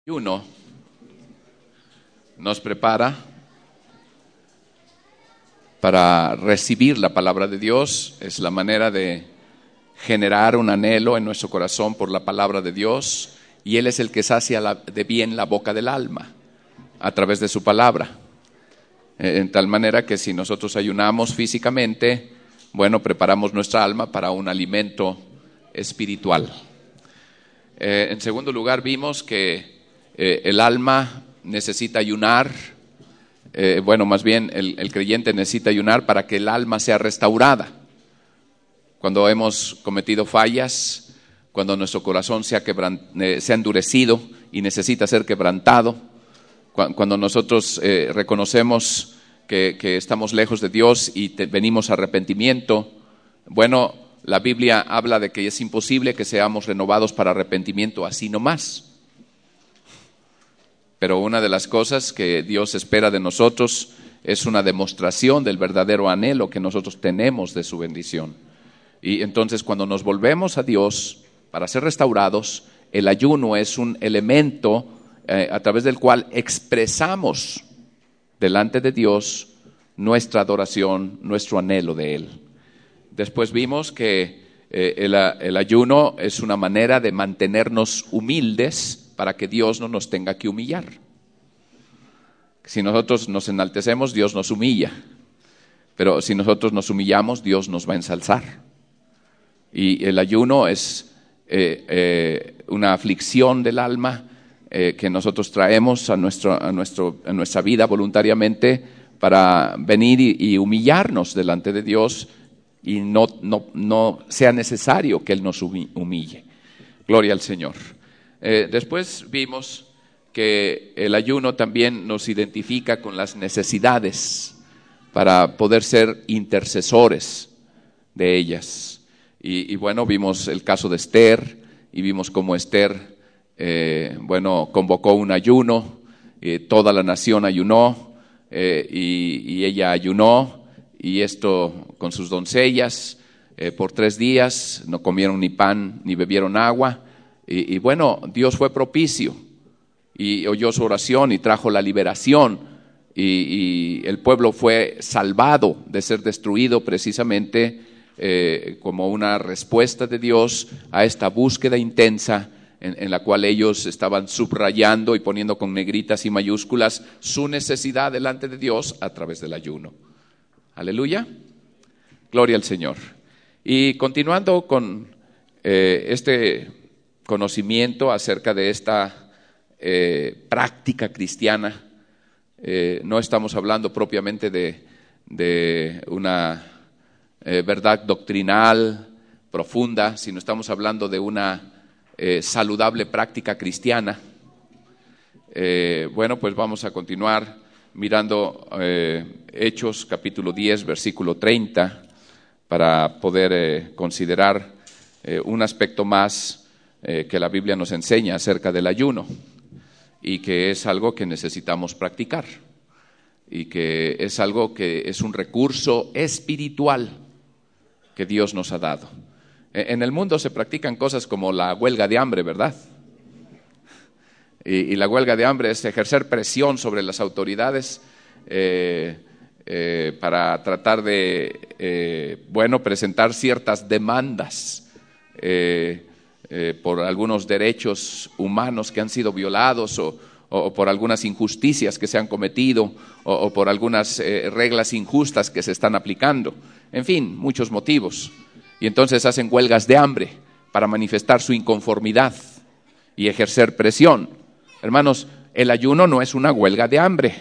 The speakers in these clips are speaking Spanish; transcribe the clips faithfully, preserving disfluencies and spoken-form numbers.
Uno nos prepara para recibir la palabra de Dios. Es la manera de generar un anhelo en nuestro corazón por la palabra de Dios, y Él es el que sacia la, de bien la boca del alma a través de su palabra. En tal manera que si nosotros ayunamos físicamente, bueno, preparamos nuestra alma para un alimento espiritual. Eh, en segundo lugar, vimos que eh, el alma necesita ayunar, eh, bueno, más bien el, el creyente necesita ayunar para que el alma sea restaurada. Cuando hemos cometido fallas, cuando nuestro corazón se ha, quebrant- eh, se ha endurecido y necesita ser quebrantado, cu- cuando nosotros eh, reconocemos que, que estamos lejos de Dios y te, venimos a arrepentimiento, bueno, la Biblia habla de que es imposible que seamos renovados para arrepentimiento así nomás. Pero una de las cosas que Dios espera de nosotros es una demostración del verdadero anhelo que nosotros tenemos de su bendición. Y entonces, cuando nos volvemos a Dios para ser restaurados, el ayuno es un elemento eh, a través del cual expresamos delante de Dios nuestra adoración, nuestro anhelo de Él. Después vimos que eh, el, el ayuno es una manera de mantenernos humildes para que Dios no nos tenga que humillar. Si nosotros nos enaltecemos, Dios nos humilla. Pero si nosotros nos humillamos, Dios nos va a ensalzar. Y el ayuno es eh, eh, una aflicción del alma eh, que nosotros traemos a, nuestro, a, nuestro, a nuestra vida voluntariamente para venir y, y humillarnos delante de Dios, y no, no, no sea necesario que Él nos humille. Gloria al Señor. Eh, después vimos que el ayuno también nos identifica con las necesidades para poder ser intercesores de ellas. Y, y bueno, vimos el caso de Esther, y vimos cómo Esther, eh, bueno, convocó un ayuno, eh, toda la nación ayunó, eh, y, y ella ayunó, y esto con sus doncellas, eh, por tres días, no comieron ni pan ni bebieron agua. Y, y bueno, Dios fue propicio y oyó su oración y trajo la liberación, y, y el pueblo fue salvado de ser destruido precisamente eh, como una respuesta de Dios a esta búsqueda intensa en, en la cual ellos estaban subrayando y poniendo con negritas y mayúsculas su necesidad delante de Dios a través del ayuno. Aleluya, gloria al Señor. Y continuando con eh, este conocimiento acerca de esta eh, práctica cristiana, eh, no estamos hablando propiamente de, de una eh, verdad doctrinal profunda, sino estamos hablando de una eh, saludable práctica cristiana. Eh, bueno, pues vamos a continuar mirando eh, Hechos capítulo diez, versículo treinta, para poder eh, considerar eh, un aspecto más Eh, que la Biblia nos enseña acerca del ayuno, y que es algo que necesitamos practicar, y que es algo que es un recurso espiritual que Dios nos ha dado. En el mundo se practican cosas como la huelga de hambre, ¿verdad? Y, y la huelga de hambre es ejercer presión sobre las autoridades eh, eh, para tratar de, eh, bueno, presentar ciertas demandas eh, Eh, por algunos derechos humanos que han sido violados, o, o, o por algunas injusticias que se han cometido, o, o por algunas eh, reglas injustas que se están aplicando. En fin, muchos motivos. Y entonces hacen huelgas de hambre para manifestar su inconformidad y ejercer presión. Hermanos, el ayuno no es una huelga de hambre.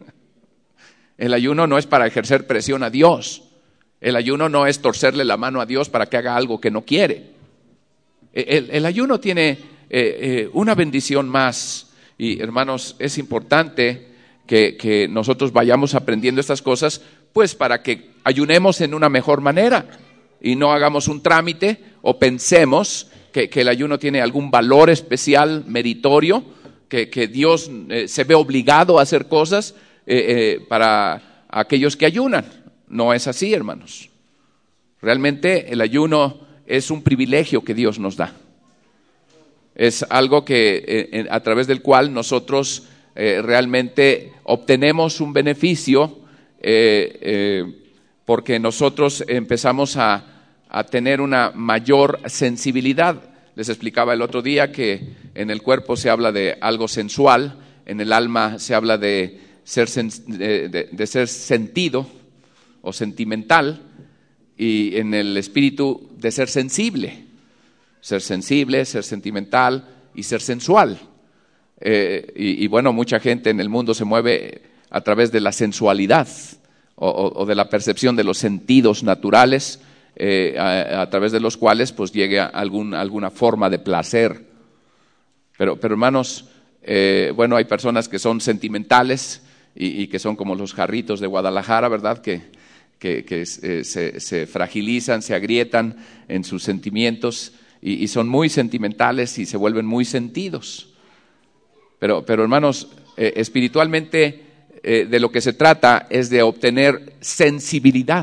El ayuno no es para ejercer presión a Dios. El ayuno no es torcerle la mano a Dios para que haga algo que no quiere. El, el ayuno tiene eh, eh, una bendición más, y hermanos, es importante que, que nosotros vayamos aprendiendo estas cosas, pues para que ayunemos en una mejor manera y no hagamos un trámite o pensemos que, que el ayuno tiene algún valor especial, meritorio, que, que Dios eh, se ve obligado a hacer cosas eh, eh, para aquellos que ayunan. No es así, hermanos. Realmente el ayuno es un privilegio que Dios nos da. es algo que eh, a través del cual nosotros eh, realmente obtenemos un beneficio eh, eh, porque nosotros empezamos a, a tener una mayor sensibilidad. Les explicaba el otro día que en el cuerpo se habla de algo sensual, en el alma se habla de ser, sen- de, de, de ser sentido o sentimental, y en el espíritu de ser sensible, ser sensible, ser sentimental y ser sensual. Eh, y, y bueno, mucha gente en el mundo se mueve a través de la sensualidad o, o, o de la percepción de los sentidos naturales, eh, a, a través de los cuales pues llegue a algún, alguna forma de placer. Pero, pero hermanos, eh, bueno, hay personas que son sentimentales y, y que son como los jarritos de Guadalajara, ¿verdad? Que, que, que eh, se, se fragilizan, se agrietan en sus sentimientos y, y son muy sentimentales y se vuelven muy sentidos. Pero, pero hermanos, eh, espiritualmente eh, de lo que se trata es de obtener sensibilidad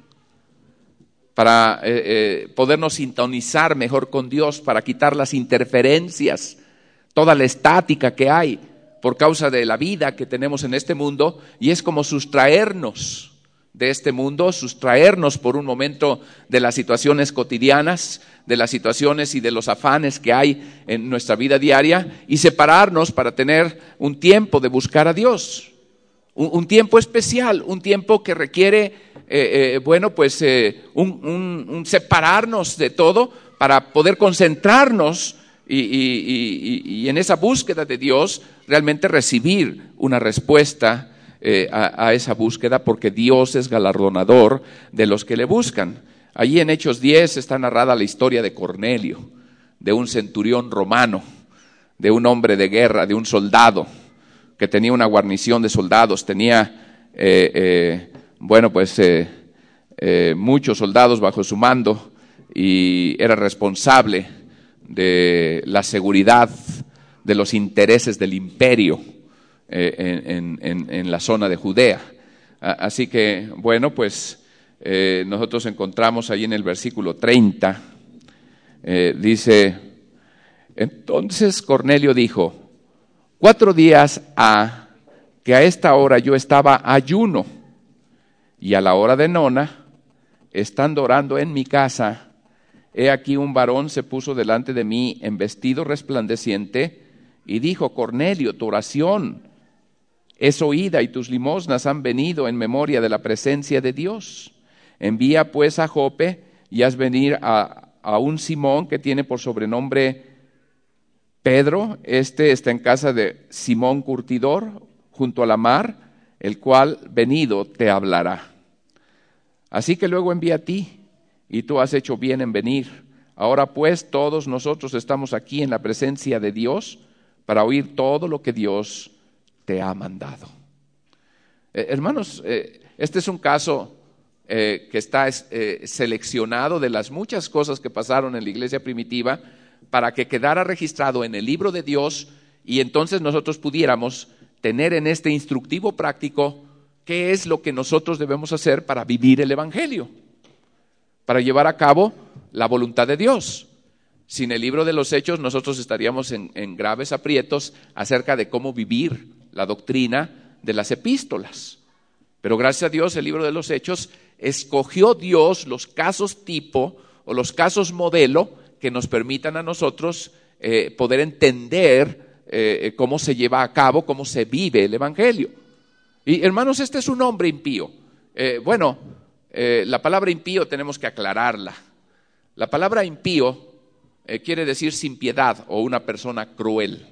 para eh, eh, podernos sintonizar mejor con Dios, para quitar las interferencias, toda la estática que hay por causa de la vida que tenemos en este mundo, y es como sustraernos de este mundo, sustraernos por un momento de las situaciones cotidianas, de las situaciones y de los afanes que hay en nuestra vida diaria, y separarnos para tener un tiempo de buscar a Dios, un, un tiempo especial, un tiempo que requiere Eh, eh, bueno, pues eh, un, un, un separarnos de todo para poder concentrarnos y, y, y, y en esa búsqueda de Dios realmente recibir una respuesta eh, a, a esa búsqueda, porque Dios es galardonador de los que le buscan. Allí en Hechos diez está narrada la historia de Cornelio, de un centurión romano, de un hombre de guerra, de un soldado que tenía una guarnición de soldados, tenía eh, eh, bueno, pues eh, eh, muchos soldados bajo su mando, y era responsable de la seguridad de los intereses del imperio eh, en, en, en la zona de Judea. Así que, bueno, pues eh, nosotros encontramos ahí en el versículo treinta, eh, dice: entonces Cornelio dijo, cuatro días ha que a esta hora yo estaba ayuno, y a la hora de nona, estando orando en mi casa, he aquí un varón se puso delante de mí en vestido resplandeciente y dijo: Cornelio, tu oración es oída y tus limosnas han venido en memoria de la presencia de Dios. Envía pues a Jope y haz venir a, a un Simón que tiene por sobrenombre Pedro. Este está en casa de Simón Curtidor, junto a la mar, el cual venido te hablará. Así que luego envía a ti, y tú has hecho bien en venir. Ahora pues todos nosotros estamos aquí en la presencia de Dios para oír todo lo que Dios te ha mandado. Eh, hermanos, eh, este es un caso eh, que está eh, seleccionado de las muchas cosas que pasaron en la iglesia primitiva para que quedara registrado en el libro de Dios, y entonces nosotros pudiéramos tener en este instructivo práctico qué es lo que nosotros debemos hacer para vivir el Evangelio, para llevar a cabo la voluntad de Dios. Sin el libro de los Hechos nosotros estaríamos en, en graves aprietos acerca de cómo vivir la doctrina de las epístolas. Pero gracias a Dios el libro de los Hechos escogió Dios los casos tipo o los casos modelo que nos permitan a nosotros eh, poder entender eh, cómo se lleva a cabo, cómo se vive el Evangelio. Y hermanos, este es un hombre impío. Eh, bueno, eh, la palabra impío tenemos que aclararla. La palabra impío eh, quiere decir sin piedad o una persona cruel.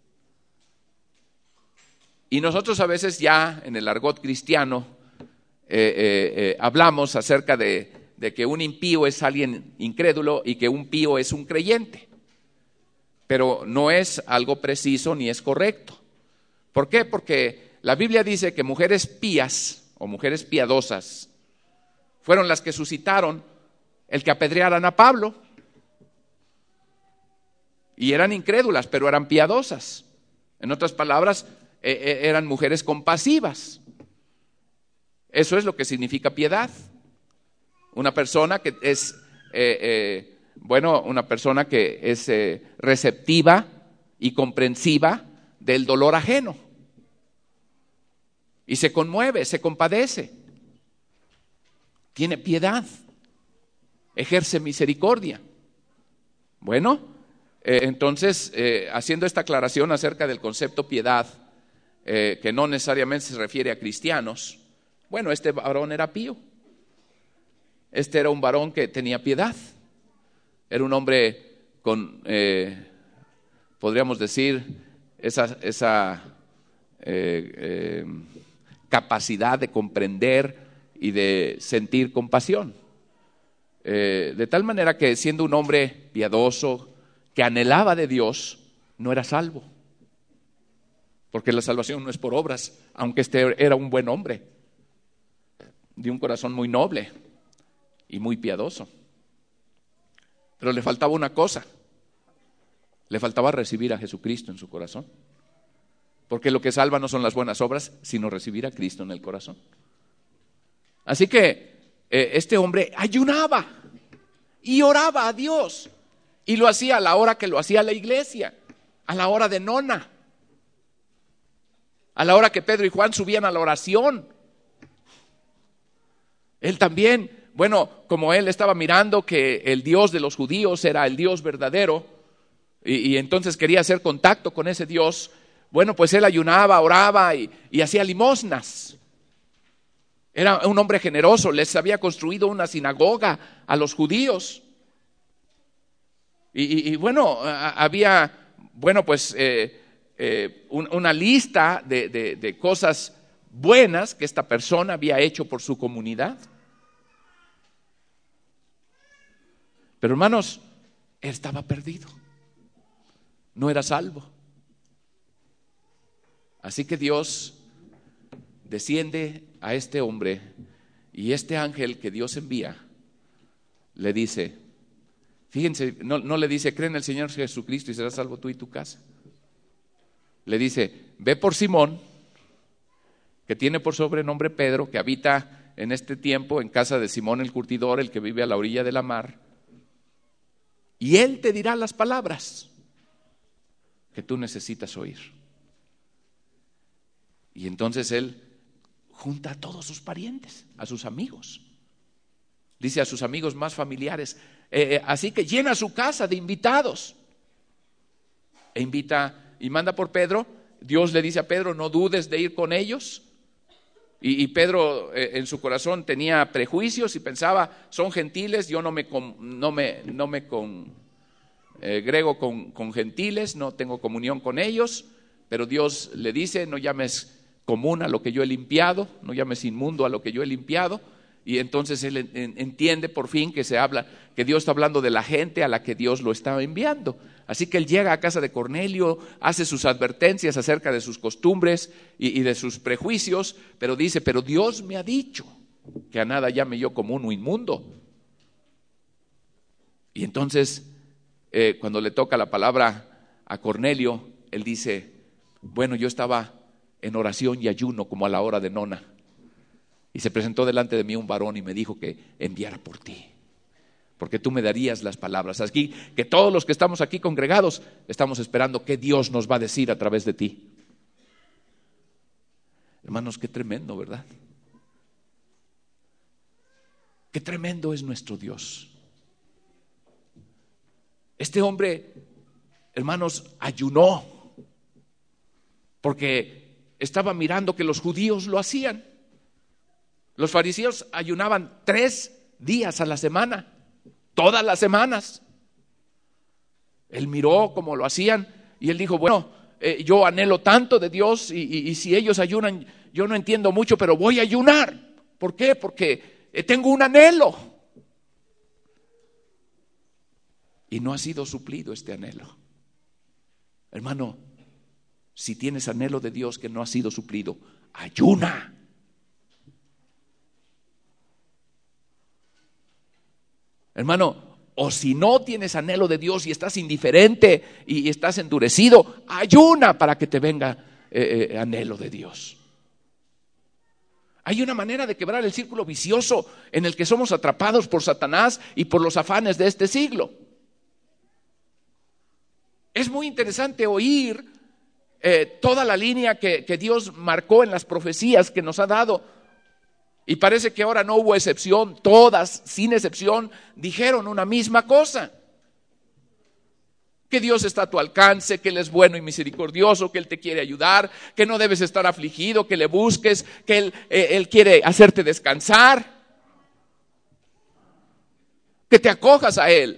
Y nosotros a veces ya en el argot cristiano eh, eh, eh, hablamos acerca de, de que un impío es alguien incrédulo y que un pío es un creyente. Pero no es algo preciso ni es correcto. ¿Por qué? Porque la Biblia dice que mujeres pías o mujeres piadosas fueron las que suscitaron el que apedrearan a Pablo. Y eran incrédulas, pero eran piadosas. En otras palabras, eh, eran mujeres compasivas. Eso es lo que significa piedad. Una persona que es, eh, eh, bueno, una persona que es eh, receptiva y comprensiva del dolor ajeno. Y se conmueve, se compadece, tiene piedad, ejerce misericordia. Bueno, eh, entonces, eh, haciendo esta aclaración acerca del concepto piedad, eh, que no necesariamente se refiere a cristianos, bueno, este varón era pío. Este era un varón que tenía piedad. Era un hombre con, eh, podríamos decir, esa, esa eh, eh, capacidad de comprender y de sentir compasión. Eh, de tal manera que siendo un hombre piadoso, que anhelaba de Dios, no era salvo. Porque la salvación no es por obras, aunque este era un buen hombre, de un corazón muy noble y muy piadoso. Pero le faltaba una cosa, le faltaba recibir a Jesucristo en su corazón. Porque lo que salva no son las buenas obras, sino recibir a Cristo en el corazón. Así que eh, este hombre ayunaba y oraba a Dios. Y lo hacía a la hora que lo hacía la iglesia, a la hora de nona, a la hora que Pedro y Juan subían a la oración. Él también, bueno, como él estaba mirando que el Dios de los judíos era el Dios verdadero, y, y entonces quería hacer contacto con ese Dios, bueno, pues él ayunaba, oraba y, y hacía limosnas. Era un hombre generoso, les había construido una sinagoga a los judíos. Y, y, y bueno, había, bueno, pues eh, eh, un, una lista de, de, de cosas buenas que esta persona había hecho por su comunidad. Pero hermanos, él estaba perdido, no era salvo. Así que Dios desciende a este hombre y este ángel que Dios envía le dice, fíjense, no, no le dice, cree en el Señor Jesucristo y serás salvo tú y tu casa. Le dice, ve por Simón, que tiene por sobrenombre Pedro, que habita en este tiempo en casa de Simón el curtidor, el que vive a la orilla de la mar, y él te dirá las palabras que tú necesitas oír. Y entonces él junta a todos sus parientes, a sus amigos. Dice a sus amigos más familiares. Eh, así que llena su casa de invitados. E invita y manda por Pedro. Dios le dice a Pedro, no dudes de ir con ellos. Y, y Pedro eh, en su corazón tenía prejuicios y pensaba, son gentiles, yo no me, con, no me, no me congrego eh, con, con gentiles, no tengo comunión con ellos. Pero Dios le dice, no llames común a lo que yo he limpiado, no llames inmundo a lo que yo he limpiado. Y entonces él entiende por fin que se habla, que Dios está hablando de la gente a la que Dios lo está enviando. Así que él llega a casa de Cornelio, hace sus advertencias acerca de sus costumbres y, y de sus prejuicios, pero dice, pero Dios me ha dicho que a nada llame yo común o inmundo. Y entonces, eh, cuando le toca la palabra a Cornelio, él dice, bueno, yo estaba en oración y ayuno como a la hora de nona. Y se presentó delante de mí un varón y me dijo que enviara por ti, porque tú me darías las palabras. Aquí, que todos los que estamos aquí congregados estamos esperando qué Dios nos va a decir a través de ti. Hermanos, qué tremendo, ¿verdad? Qué tremendo es nuestro Dios. Este hombre, hermanos, ayunó porque estaba mirando que los judíos lo hacían. Los fariseos ayunaban tres días a la semana, todas las semanas. Él miró cómo lo hacían y él dijo, bueno, eh, yo anhelo tanto de Dios y, y, y si ellos ayunan, yo no entiendo mucho, pero voy a ayunar. ¿Por qué? Porque eh, tengo un anhelo. Y no ha sido suplido este anhelo. Hermano, si tienes anhelo de Dios que no ha sido suplido, ayuna. Hermano, o si no tienes anhelo de Dios y estás indiferente y estás endurecido, ayuna para que te venga eh, eh, anhelo de Dios. Hay una manera de quebrar el círculo vicioso en el que somos atrapados por Satanás y por los afanes de este siglo. Es muy interesante oír eh, toda la línea que, que Dios marcó en las profecías que nos ha dado. Y parece que ahora no hubo excepción. Todas, sin excepción, dijeron una misma cosa. Que Dios está a tu alcance, que Él es bueno y misericordioso, que Él te quiere ayudar, que no debes estar afligido, que le busques, que Él, eh, Él quiere hacerte descansar, que te acojas a Él.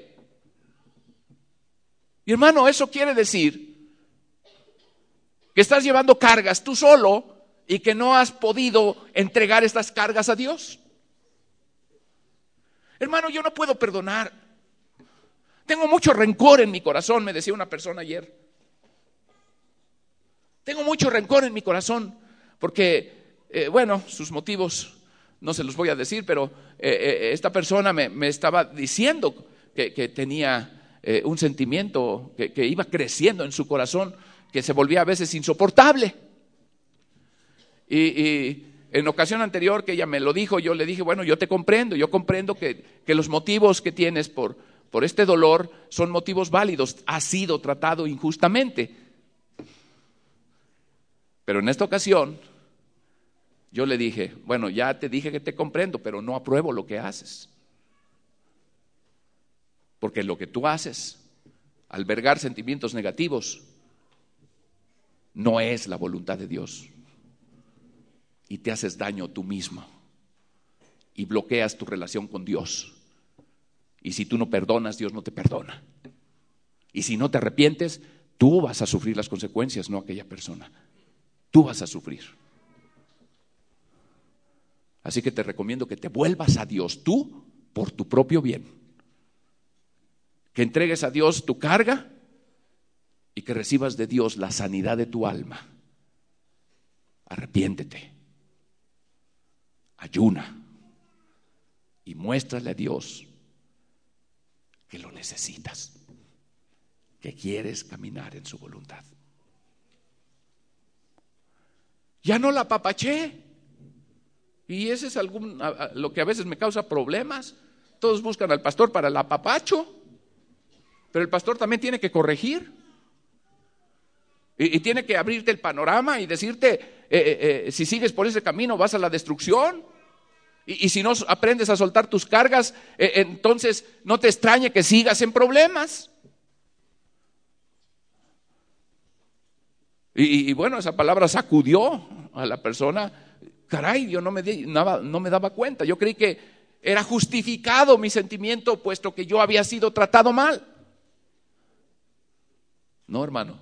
Y hermano, eso quiere decir que estás llevando cargas tú solo y que no has podido entregar estas cargas a Dios. Hermano, yo no puedo perdonar. Tengo mucho rencor en mi corazón, me decía una persona ayer. Tengo mucho rencor en mi corazón porque, eh, bueno, sus motivos no se los voy a decir, pero eh, eh, esta persona me, me estaba diciendo que, que tenía eh, un sentimiento que, que iba creciendo en su corazón, que se volvía a veces insoportable. Y, y en ocasión anterior que ella me lo dijo, yo le dije, bueno, yo te comprendo, yo comprendo que, que los motivos que tienes por, por este dolor son motivos válidos, has sido tratado injustamente. Pero en esta ocasión yo le dije, bueno, ya te dije que te comprendo, pero no apruebo lo que haces. Porque lo que tú haces, albergar sentimientos negativos, no es la voluntad de Dios. Y te haces daño tú mismo. Y bloqueas tu relación con Dios. Y si tú no perdonas, Dios no te perdona. Y si no te arrepientes, tú vas a sufrir las consecuencias, no aquella persona. Tú vas a sufrir. Así que te recomiendo que te vuelvas a Dios tú por tu propio bien. Que entregues a Dios tu carga y que recibas de Dios la sanidad de tu alma. Arrepiéntete. Ayuna. Y muéstrale a Dios que lo necesitas. Que quieres caminar en su voluntad. Ya no la apapaché. Y ese es algún, a, a, lo que a veces me causa problemas. Todos buscan al pastor para el apapacho, pero el pastor también tiene que corregir. Y, y tiene que abrirte el panorama y decirte, eh, eh, eh, si sigues por ese camino vas a la destrucción. Y, y si no aprendes a soltar tus cargas, eh, entonces no te extrañe que sigas en problemas. Y, y bueno, esa palabra sacudió a la persona. Caray, yo no me, di, nada, no me daba cuenta. Yo creí que era justificado mi sentimiento, puesto que yo había sido tratado mal. No, hermano.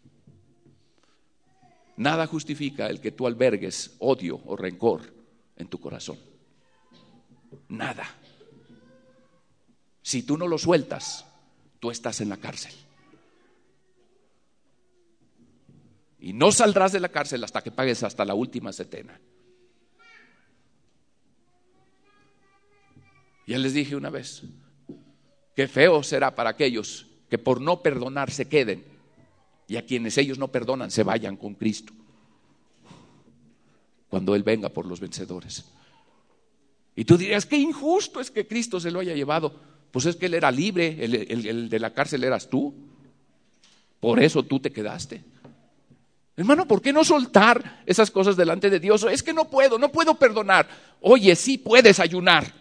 Nada justifica el que tú albergues odio o rencor en tu corazón. Nada. Si tú no lo sueltas, tú estás en la cárcel. Y no saldrás de la cárcel hasta que pagues hasta la última setena. Ya les dije una vez, qué feo será para aquellos que por no perdonar se queden y a quienes ellos no perdonan se vayan con Cristo cuando Él venga por los vencedores. Y tú dirías, qué injusto es que Cristo se lo haya llevado. Pues es que Él era libre, el, el, el de la cárcel eras tú. Por eso tú te quedaste. Hermano, ¿por qué no soltar esas cosas delante de Dios? Es que no puedo, no puedo perdonar. Oye, sí puedes ayunar.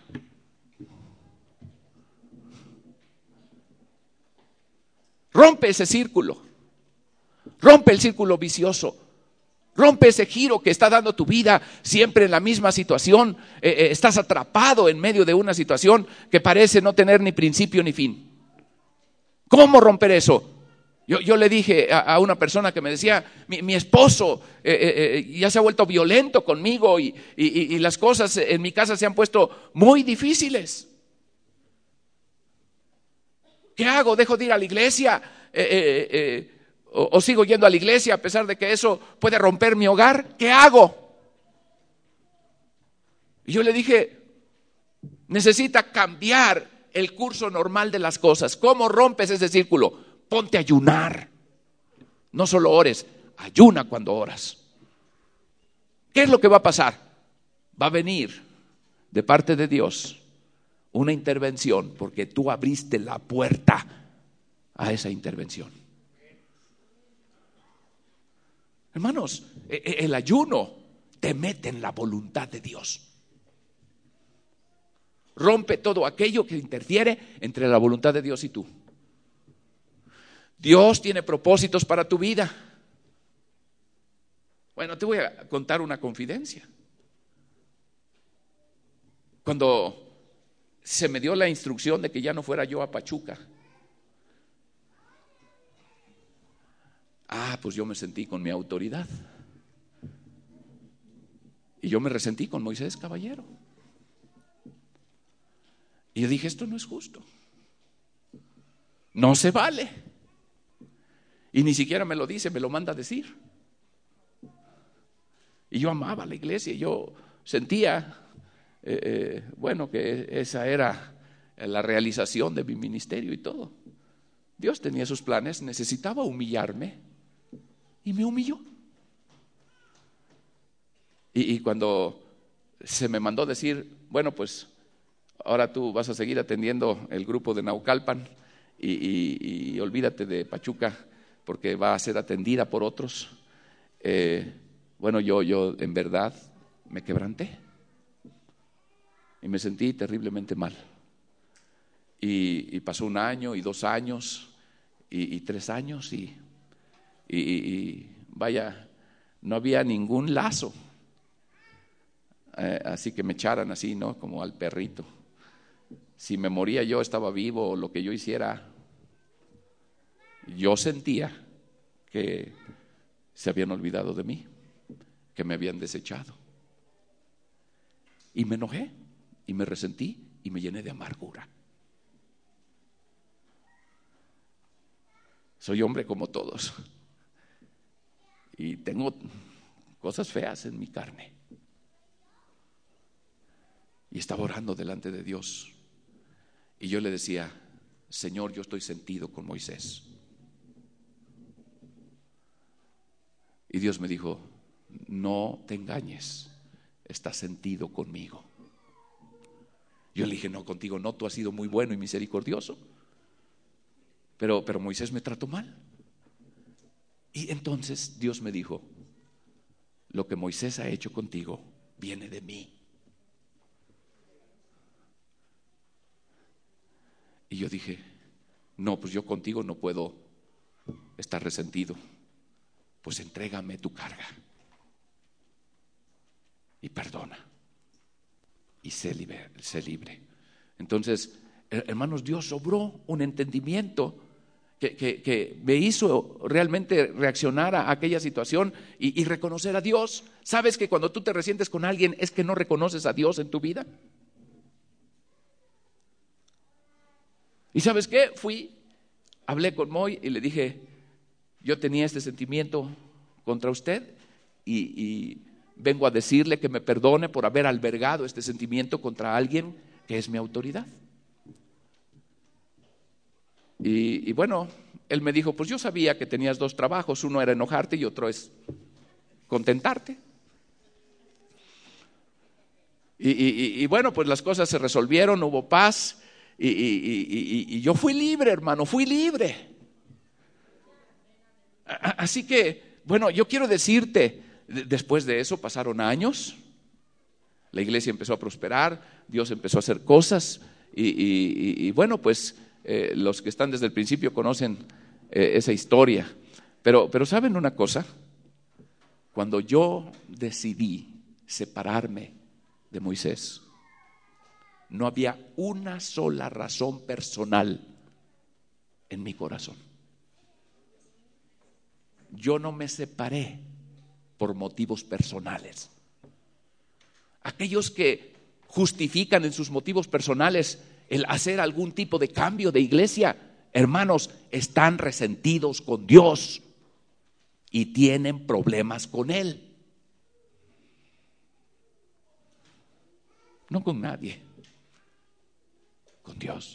Rompe ese círculo. Rompe el círculo vicioso. Rompe ese giro que está dando tu vida siempre en la misma situación. Eh, eh, estás atrapado en medio de una situación que parece no tener ni principio ni fin. ¿Cómo romper eso? Yo, yo le dije a, a una persona que me decía, mi, mi esposo eh, eh, ya se ha vuelto violento conmigo y, y, y las cosas en mi casa se han puesto muy difíciles. ¿Qué hago? ¿Dejo de ir a la iglesia? Eh, eh, eh, o, ¿O sigo yendo a la iglesia a pesar de que eso puede romper mi hogar? ¿Qué hago? Y yo le dije, necesita cambiar el curso normal de las cosas. ¿Cómo rompes ese círculo? Ponte a ayunar. No solo ores, ayuna cuando oras. ¿Qué es lo que va a pasar? Va a venir de parte de Dios una intervención, porque tú abriste la puerta a esa intervención. Hermanos, el ayuno te mete en la voluntad de Dios. Rompe todo aquello que interfiere entre la voluntad de Dios y tú. Dios tiene propósitos para tu vida. Bueno, te voy a contar una confidencia. Cuando se me dio la instrucción de que ya no fuera yo a Pachuca, ah, pues yo me sentí con mi autoridad. Y yo me resentí con Moisés Caballero. Y yo dije, esto no es justo. No se vale. Y ni siquiera me lo dice, me lo manda a decir. Y yo amaba la iglesia, yo sentía, eh, eh, bueno, que esa era la realización de mi ministerio y todo. Dios tenía sus planes, necesitaba humillarme y me humilló. Y, y cuando se me mandó decir, bueno, pues ahora tú vas a seguir atendiendo el grupo de Naucalpan y, y, y olvídate de Pachuca porque va a ser atendida por otros. Eh, bueno, yo, yo en verdad me quebranté y me sentí terriblemente mal. Y, y pasó un año y dos años y, y tres años y, y, y vaya, no había ningún lazo. Eh, así que me echaran así, ¿no? Como al perrito. Si me moría yo, estaba vivo, o lo que yo hiciera, yo sentía que se habían olvidado de mí, que me habían desechado. Y me enojé, y me resentí, y me llené de amargura. Soy hombre como todos, y tengo cosas feas en mi carne. Y estaba orando delante de Dios. Y yo le decía, Señor, yo estoy sentido con Moisés. Y Dios me dijo, no te engañes, estás sentido conmigo. Yo le dije, no, contigo no, tú has sido muy bueno y misericordioso. Pero, pero Moisés me trató mal. Y entonces Dios me dijo, lo que Moisés ha hecho contigo viene de mí. Y yo dije, no, pues yo contigo no puedo estar resentido. Pues entrégame tu carga y perdona y sé libre, sé libre. Entonces, hermanos, Dios obró un entendimiento que, que, que me hizo realmente reaccionar a aquella situación y, y reconocer a Dios. ¿Sabes que cuando tú te resientes con alguien es que no reconoces a Dios en tu vida? ¿Y sabes qué? Fui, hablé con Moy y le dije, yo tenía este sentimiento contra usted y, y vengo a decirle que me perdone por haber albergado este sentimiento contra alguien que es mi autoridad. Y, y bueno, él me dijo, pues yo sabía que tenías dos trabajos, uno era enojarte y otro es contentarte. Y, y, y bueno, pues las cosas se resolvieron, hubo paz. Y, y, y, y yo fui libre, hermano, fui libre. Así que, bueno, yo quiero decirte, después de eso pasaron años, la iglesia empezó a prosperar, Dios empezó a hacer cosas y, y, y bueno, pues eh, los que están desde el principio conocen eh, esa historia. Pero, pero ¿saben una cosa? Cuando yo decidí separarme de Moisés, no había una sola razón personal en mi corazón. Yo no me separé por motivos personales. Aquellos que justifican en sus motivos personales el hacer algún tipo de cambio de iglesia, hermanos, están resentidos con Dios y tienen problemas con Él. No con nadie, con Dios.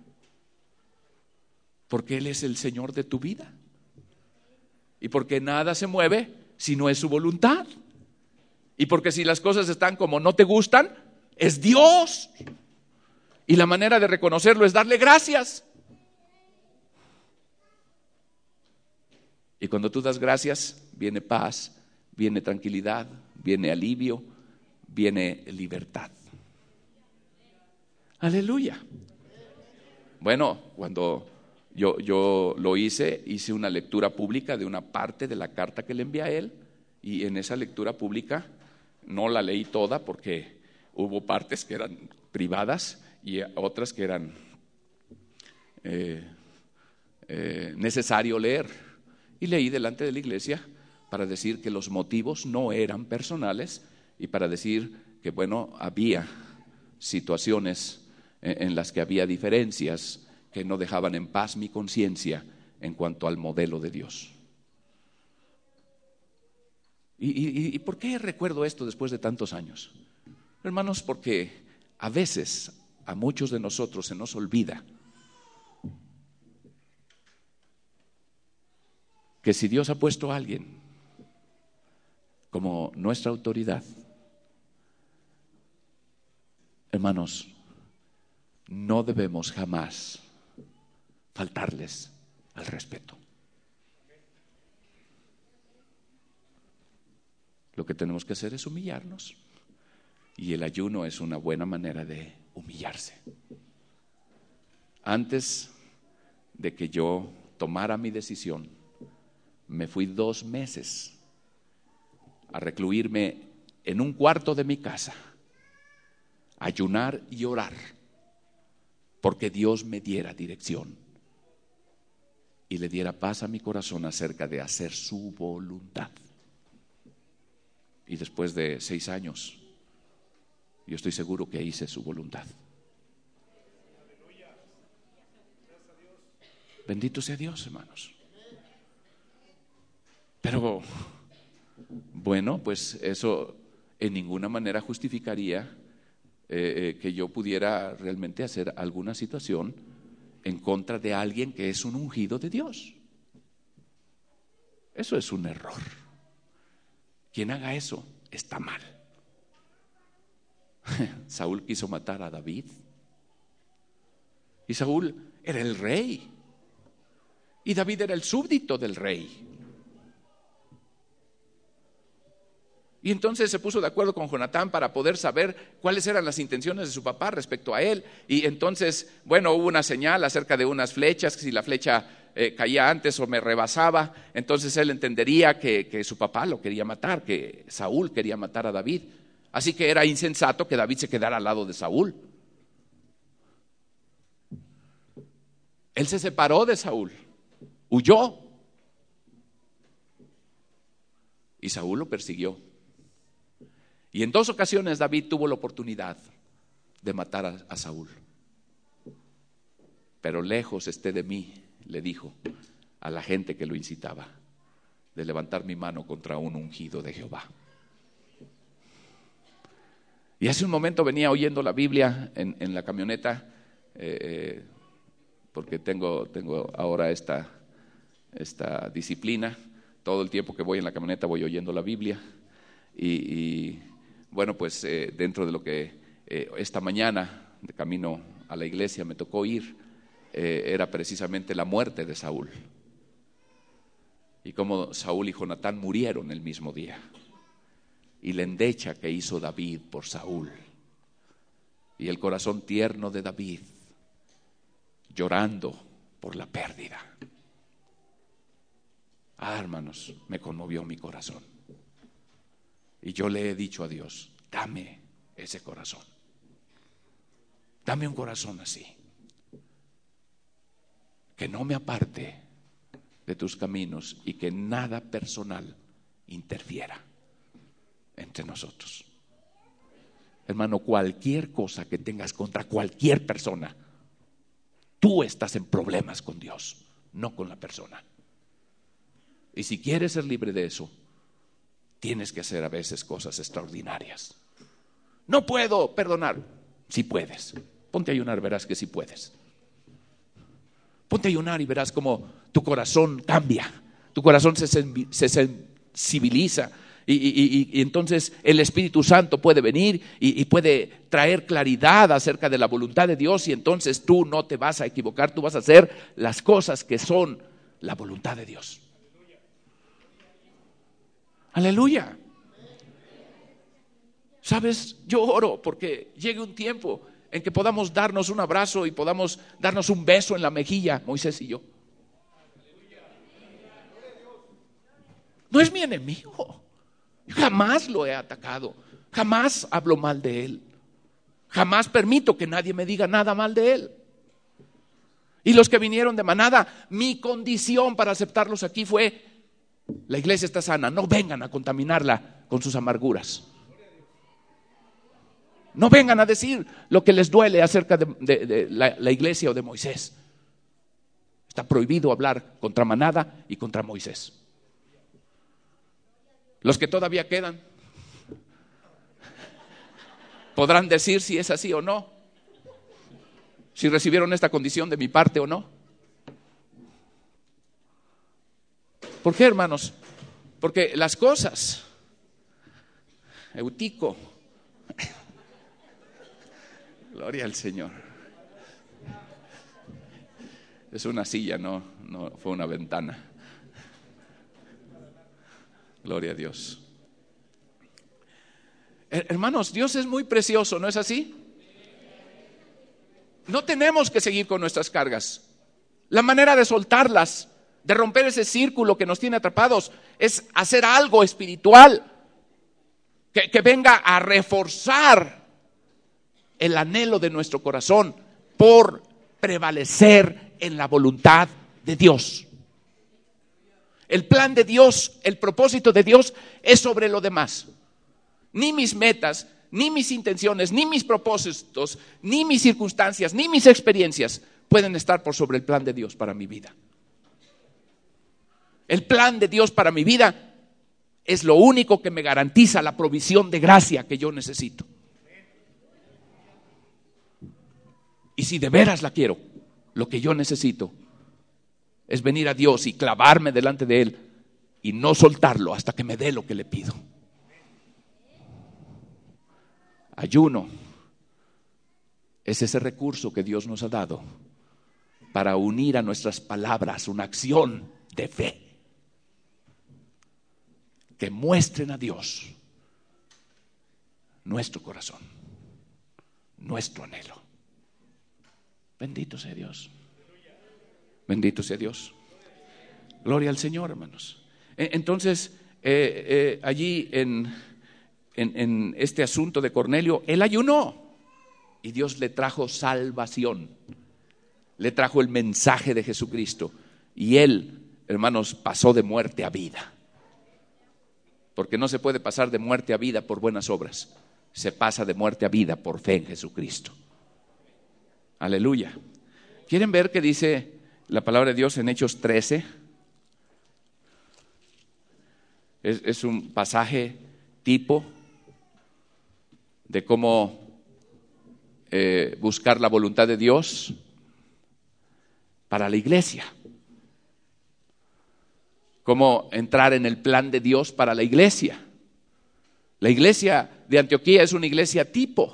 Porque Él es el Señor de tu vida. Y porque nada se mueve si no es su voluntad. Y porque si las cosas están como no te gustan, es Dios. Y la manera de reconocerlo es darle gracias. Y cuando tú das gracias, viene paz, viene tranquilidad, viene alivio, viene libertad. Aleluya. Bueno, cuando yo, yo lo hice, hice una lectura pública de una parte de la carta que le envié a él, y en esa lectura pública no la leí toda porque hubo partes que eran privadas y otras que eran eh, eh, necesario leer. Y leí delante de la iglesia para decir que los motivos no eran personales y para decir que, bueno, había situaciones en, en las que había diferencias que no dejaban en paz mi conciencia en cuanto al modelo de Dios. ¿Y, y, ¿Y por qué recuerdo esto después de tantos años? Hermanos, porque a veces a muchos de nosotros se nos olvida que si Dios ha puesto a alguien como nuestra autoridad, hermanos, no debemos jamás faltarles al respeto. Lo que tenemos que hacer es humillarnos, y el ayuno es una buena manera de humillarse. Antes de que yo tomara mi decisión, me fui dos meses a recluirme en un cuarto de mi casa, ayunar y orar, porque Dios me diera dirección y le diera paz a mi corazón acerca de hacer su voluntad. Y después de seis años, yo estoy seguro que hice su voluntad. Bendito sea Dios, hermanos. Pero bueno, pues eso en ninguna manera justificaría eh, eh, que yo pudiera realmente hacer alguna situación en contra de alguien que es un ungido de Dios. Eso es un error. Quien haga eso está mal. Saúl quiso matar a David, y Saúl era el rey y David era el súbdito del rey. Y entonces se puso de acuerdo con Jonatán para poder saber cuáles eran las intenciones de su papá respecto a él. Y entonces, bueno, hubo una señal acerca de unas flechas, que si la flecha eh, caía antes o me rebasaba, entonces él entendería que, que su papá lo quería matar, que Saúl quería matar a David. Así que era insensato que David se quedara al lado de Saúl. Él se separó de Saúl, huyó, y Saúl lo persiguió. Y en dos ocasiones David tuvo la oportunidad de matar a, a Saúl. Pero lejos esté de mí, le dijo a la gente que lo incitaba, de levantar mi mano contra un ungido de Jehová. Y hace un momento venía oyendo la Biblia en, en la camioneta, eh, porque tengo, tengo ahora esta, esta disciplina. Todo el tiempo que voy en la camioneta voy oyendo la Biblia. Y, y bueno, pues eh, dentro de lo que eh, esta mañana, de camino a la iglesia, me tocó ir, eh, era precisamente la muerte de Saúl. Y cómo Saúl y Jonatán murieron el mismo día. Y la endecha que hizo David por Saúl. Y el corazón tierno de David, llorando por la pérdida. Ah, hermanos, me conmovió mi corazón. Y yo le he dicho a Dios, dame ese corazón. Dame un corazón así, que no me aparte de tus caminos y que nada personal interfiera entre nosotros. Hermano, cualquier cosa que tengas contra cualquier persona, tú estás en problemas con Dios, no con la persona. Y si quieres ser libre de eso, tienes que hacer a veces cosas extraordinarias. No puedo perdonar. Sí puedes. Ponte a ayunar, verás que sí puedes. Ponte a ayunar y verás cómo tu corazón cambia. Tu corazón se, se sensibiliza. Y, y, y, y entonces el Espíritu Santo puede venir y, y puede traer claridad acerca de la voluntad de Dios. Y entonces tú no te vas a equivocar. Tú vas a hacer las cosas que son la voluntad de Dios. Aleluya. Sabes, yo oro porque llegue un tiempo en que podamos darnos un abrazo y podamos darnos un beso en la mejilla, Moisés y yo. No es mi enemigo. Yo jamás lo he atacado. Jamás hablo mal de él. Jamás permito que nadie me diga nada mal de él. Y los que vinieron de manada, mi condición para aceptarlos aquí fue: la iglesia está sana, no vengan a contaminarla con sus amarguras. No vengan a decir lo que les duele acerca de, de, de la, la iglesia o de Moisés. Está prohibido hablar contra manada y contra Moisés. Los que todavía quedan podrán decir si es así o no, si recibieron esta condición de mi parte o no. ¿Por qué, hermanos? Porque las cosas, Eutico, gloria al Señor, es una silla, no, no fue una ventana. Gloria a Dios. Hermanos, Dios es muy precioso, ¿no es así? No tenemos que seguir con nuestras cargas. La manera de soltarlas, de romper ese círculo que nos tiene atrapados, es hacer algo espiritual que, que venga a reforzar el anhelo de nuestro corazón por prevalecer en la voluntad de Dios. El plan de Dios, el propósito de Dios es sobre lo demás. Ni mis metas, ni mis intenciones, ni mis propósitos, ni mis circunstancias, ni mis experiencias pueden estar por sobre el plan de Dios para mi vida. El plan de Dios para mi vida es lo único que me garantiza la provisión de gracia que yo necesito. Y si de veras la quiero, lo que yo necesito es venir a Dios y clavarme delante de Él y no soltarlo hasta que me dé lo que le pido. Ayuno es ese recurso que Dios nos ha dado para unir a nuestras palabras una acción de fe que muestren a Dios nuestro corazón, nuestro anhelo. Bendito sea Dios. Bendito sea Dios. Gloria al Señor, hermanos. Entonces, eh, eh, allí en, en, en este asunto de Cornelio, él ayunó y Dios le trajo salvación. Le trajo el mensaje de Jesucristo. Y él, hermanos, pasó de muerte a vida. Porque no se puede pasar de muerte a vida por buenas obras. Se pasa de muerte a vida por fe en Jesucristo. Aleluya. ¿Quieren ver qué dice la palabra de Dios en Hechos trece? Es, es un pasaje tipo de cómo eh, buscar la voluntad de Dios para la iglesia. Cómo entrar en el plan de Dios para la iglesia. La iglesia de Antioquía es una iglesia tipo.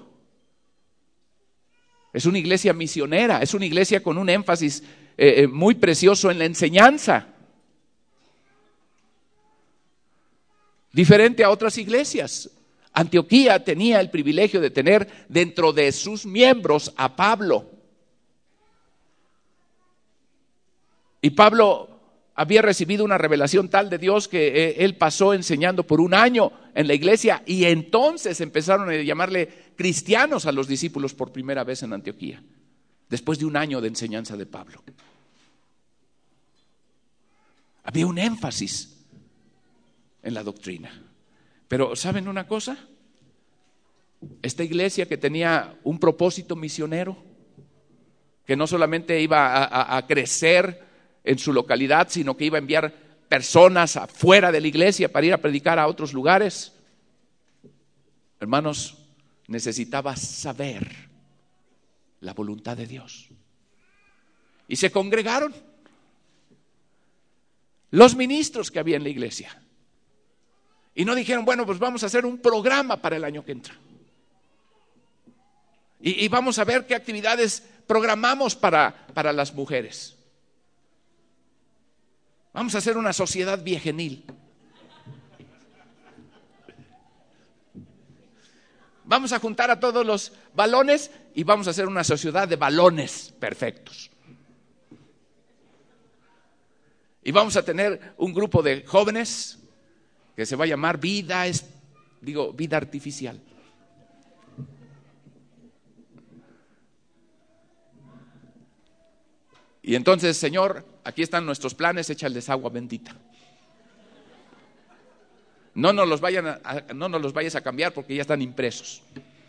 Es una iglesia misionera, es una iglesia con un énfasis eh, muy precioso en la enseñanza. Diferente a otras iglesias. Antioquía tenía el privilegio de tener dentro de sus miembros a Pablo. Y Pablo había recibido una revelación tal de Dios que eh, él pasó enseñando por un año en la iglesia y entonces empezaron a llamarle cristianos a los discípulos por primera vez en Antioquía, después de un año de enseñanza de Pablo. Había un énfasis en la doctrina. Pero ¿saben una cosa? Esta iglesia que tenía un propósito misionero, que no solamente iba a, a, a crecer en su localidad, sino que iba a enviar personas afuera de la iglesia para ir a predicar a otros lugares. Hermanos, necesitaba saber la voluntad de Dios. Y se congregaron los ministros que había en la iglesia. Y no dijeron, bueno, pues vamos a hacer un programa para el año que entra. Y, y vamos a ver qué actividades programamos para, para las mujeres. Vamos a hacer una sociedad viejenil. Vamos a juntar a todos los balones y vamos a hacer una sociedad de balones perfectos. Y vamos a tener un grupo de jóvenes que se va a llamar vida, digo, vida artificial. Y entonces, Señor, aquí están nuestros planes, échales agua bendita. No nos los vayan a, no nos los vayas a cambiar porque ya están impresos.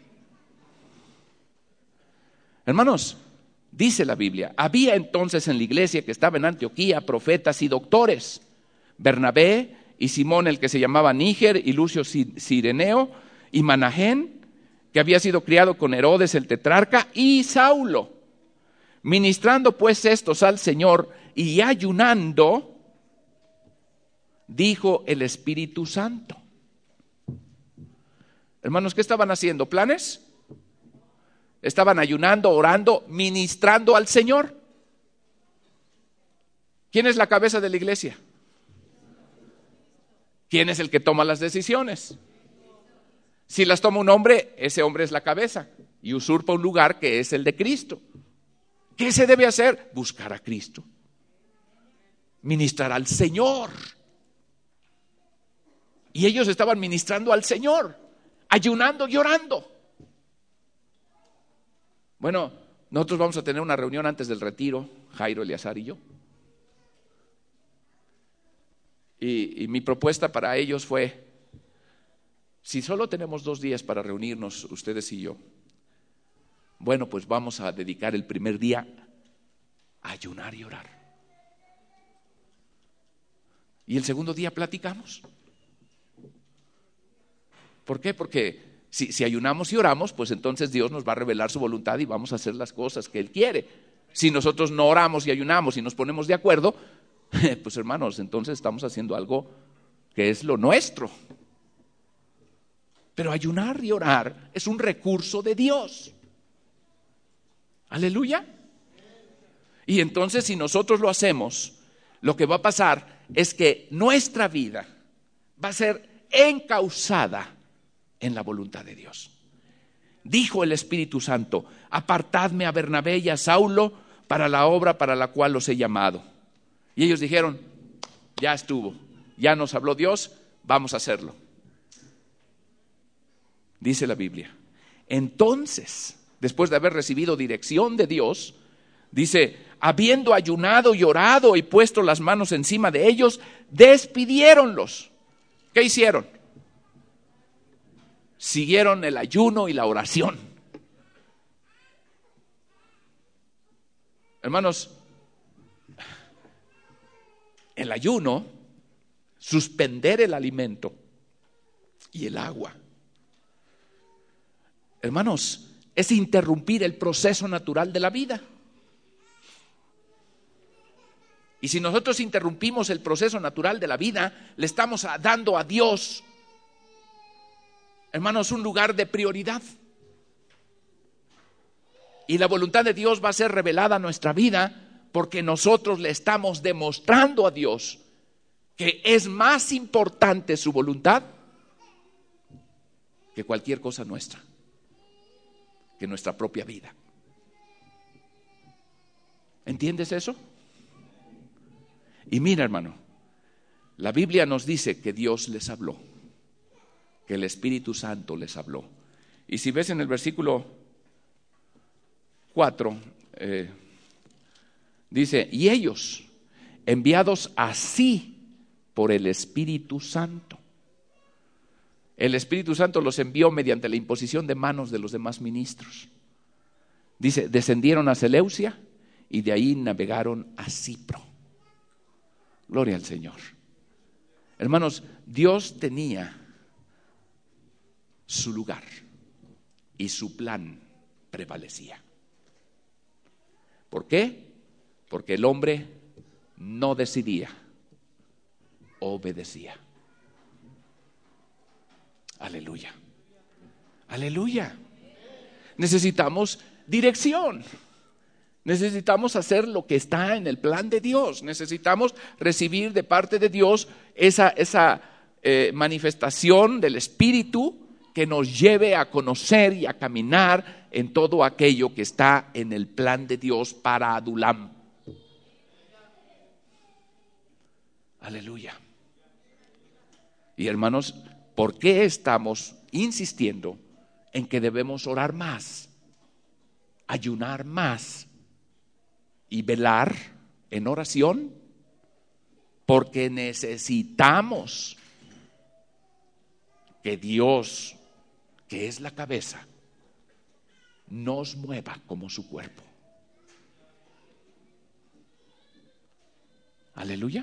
Hermanos, dice la Biblia, había entonces en la iglesia que estaba en Antioquía profetas y doctores, Bernabé y Simón el que se llamaba Níger y Lucio Cireneo y Manahén, que había sido criado con Herodes el tetrarca, y Saulo. Ministrando pues estos al Señor y ayunando, dijo el Espíritu Santo. Hermanos, ¿qué estaban haciendo? ¿Planes? Estaban ayunando, orando, ministrando al Señor. ¿Quién es la cabeza de la iglesia? ¿Quién es el que toma las decisiones? Si las toma un hombre, ese hombre es la cabeza y usurpa un lugar que es el de Cristo. ¿Qué se debe hacer? Buscar a Cristo. Ministrar al Señor. Y ellos estaban ministrando al Señor, ayunando y orando. Bueno, nosotros vamos a tener una reunión antes del retiro, Jairo, Eleazar y yo. Y, y mi propuesta para ellos fue, si solo tenemos dos días para reunirnos, ustedes y yo, bueno, pues vamos a dedicar el primer día a ayunar y orar. Y el segundo día platicamos. ¿Por qué? Porque si, si ayunamos y oramos, pues entonces Dios nos va a revelar su voluntad y vamos a hacer las cosas que Él quiere. Si nosotros no oramos y ayunamos y nos ponemos de acuerdo, pues hermanos, entonces estamos haciendo algo que es lo nuestro. Pero ayunar y orar es un recurso de Dios. Aleluya. Y entonces si nosotros lo hacemos, lo que va a pasar es que nuestra vida va a ser encauzada en la voluntad de Dios. Dijo el Espíritu Santo, apartadme a Bernabé y a Saulo para la obra para la cual los he llamado. Y ellos dijeron, ya estuvo, ya nos habló Dios, vamos a hacerlo. Dice la Biblia. Entonces, después de haber recibido dirección de Dios, dice, habiendo ayunado y orado y puesto las manos encima de ellos, despidiéronlos. ¿Qué hicieron? Siguieron el ayuno y la oración. Hermanos, el ayuno, suspender el alimento y el agua, hermanos, es interrumpir el proceso natural de la vida. Y si nosotros interrumpimos el proceso natural de la vida, le estamos dando a Dios, hermanos, un lugar de prioridad. Y la voluntad de Dios va a ser revelada a nuestra vida porque nosotros le estamos demostrando a Dios que es más importante su voluntad que cualquier cosa nuestra, que nuestra propia vida. ¿Entiendes eso? Y mira, hermano, la Biblia nos dice que Dios les habló, que el Espíritu Santo les habló. Y si ves en el versículo cuatro, eh, dice, y ellos, enviados así por el Espíritu Santo. El Espíritu Santo los envió mediante la imposición de manos de los demás ministros. Dice, descendieron a Seleucia y de ahí navegaron a Cipro. Gloria al Señor. Hermanos, Dios tenía su lugar y su plan prevalecía. ¿Por qué? Porque el hombre no decidía, obedecía. Aleluya. Aleluya. Necesitamos dirección. Necesitamos hacer lo que está en el plan de Dios. Necesitamos recibir de parte de Dios esa, esa eh, manifestación del Espíritu que nos lleve a conocer y a caminar en todo aquello que está en el plan de Dios para Adulam. Aleluya. Y hermanos, ¿por qué estamos insistiendo en que debemos orar más, ayunar más y velar en oración? Porque necesitamos que Dios, que es la cabeza, nos mueva como su cuerpo. Aleluya.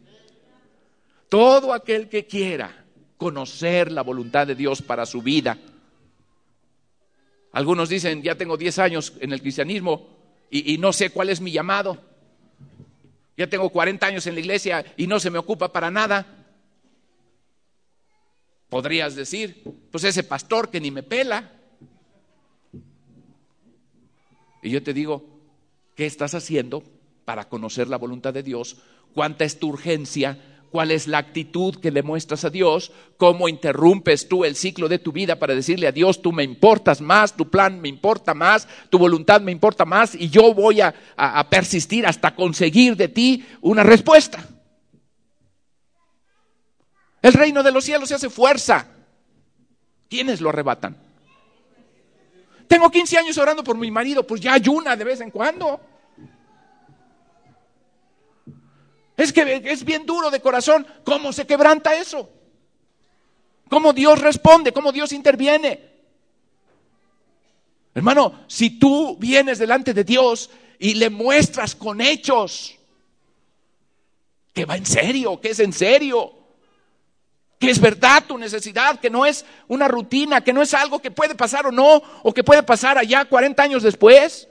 Todo aquel que quiera conocer la voluntad de Dios para su vida. Algunos dicen, ya tengo diez años en el cristianismo y, y no sé cuál es mi llamado. Ya tengo cuarenta años en la iglesia y no se me ocupa para nada. Podrías decir, pues ese pastor que ni me pela. Y yo te digo, ¿qué estás haciendo para conocer la voluntad de Dios? ¿Cuánta es tu urgencia? ¿Cuál es la actitud que le muestras a Dios? ¿Cómo interrumpes tú el ciclo de tu vida para decirle a Dios, tú me importas más, tu plan me importa más, tu voluntad me importa más y yo voy a, a, a persistir hasta conseguir de ti una respuesta? El reino de los cielos se hace fuerza. ¿Quiénes lo arrebatan? Tengo quince años orando por mi marido, pues ya ayuna de vez en cuando. Es que es bien duro de corazón. ¿Cómo se quebranta eso? ¿Cómo Dios responde? ¿Cómo Dios interviene? Hermano, si tú vienes delante de Dios y le muestras con hechos que va en serio, que es en serio, que es verdad tu necesidad, que no es una rutina, que no es algo que puede pasar o no, o que puede pasar allá cuarenta años después.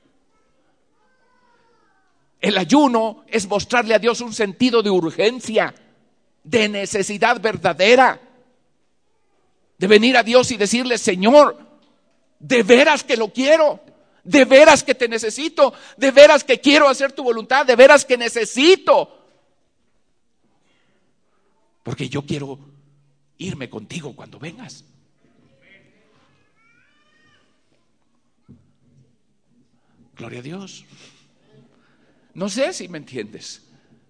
El ayuno es mostrarle a Dios un sentido de urgencia, de necesidad verdadera, de venir a Dios y decirle, Señor, de veras que lo quiero, de veras que te necesito, de veras que quiero hacer tu voluntad, de veras que necesito. Porque yo quiero irme contigo cuando vengas. Gloria a Dios. No sé si me entiendes.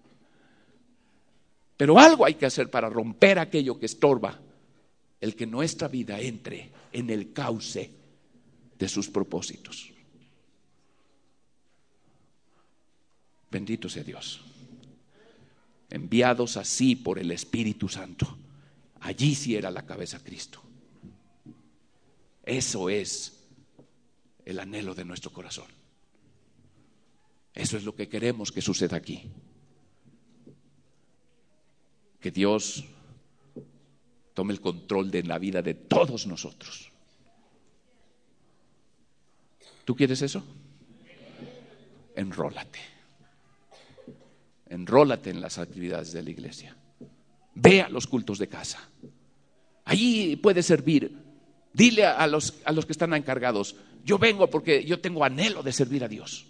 Pero algo hay que hacer para romper aquello que estorba el que nuestra vida entre en el cauce de sus propósitos. Bendito sea Dios. Enviados así por el Espíritu Santo. Allí sí era la cabeza Cristo. Eso es el anhelo de nuestro corazón. Eso es lo que queremos que suceda aquí. Que Dios tome el control de la vida de todos nosotros. ¿Tú quieres eso? Enrólate. Enrólate en las actividades de la iglesia. Ve a los cultos de casa. Allí puedes servir. Dile a los, a los que están encargados, yo vengo porque yo tengo anhelo de servir a Dios.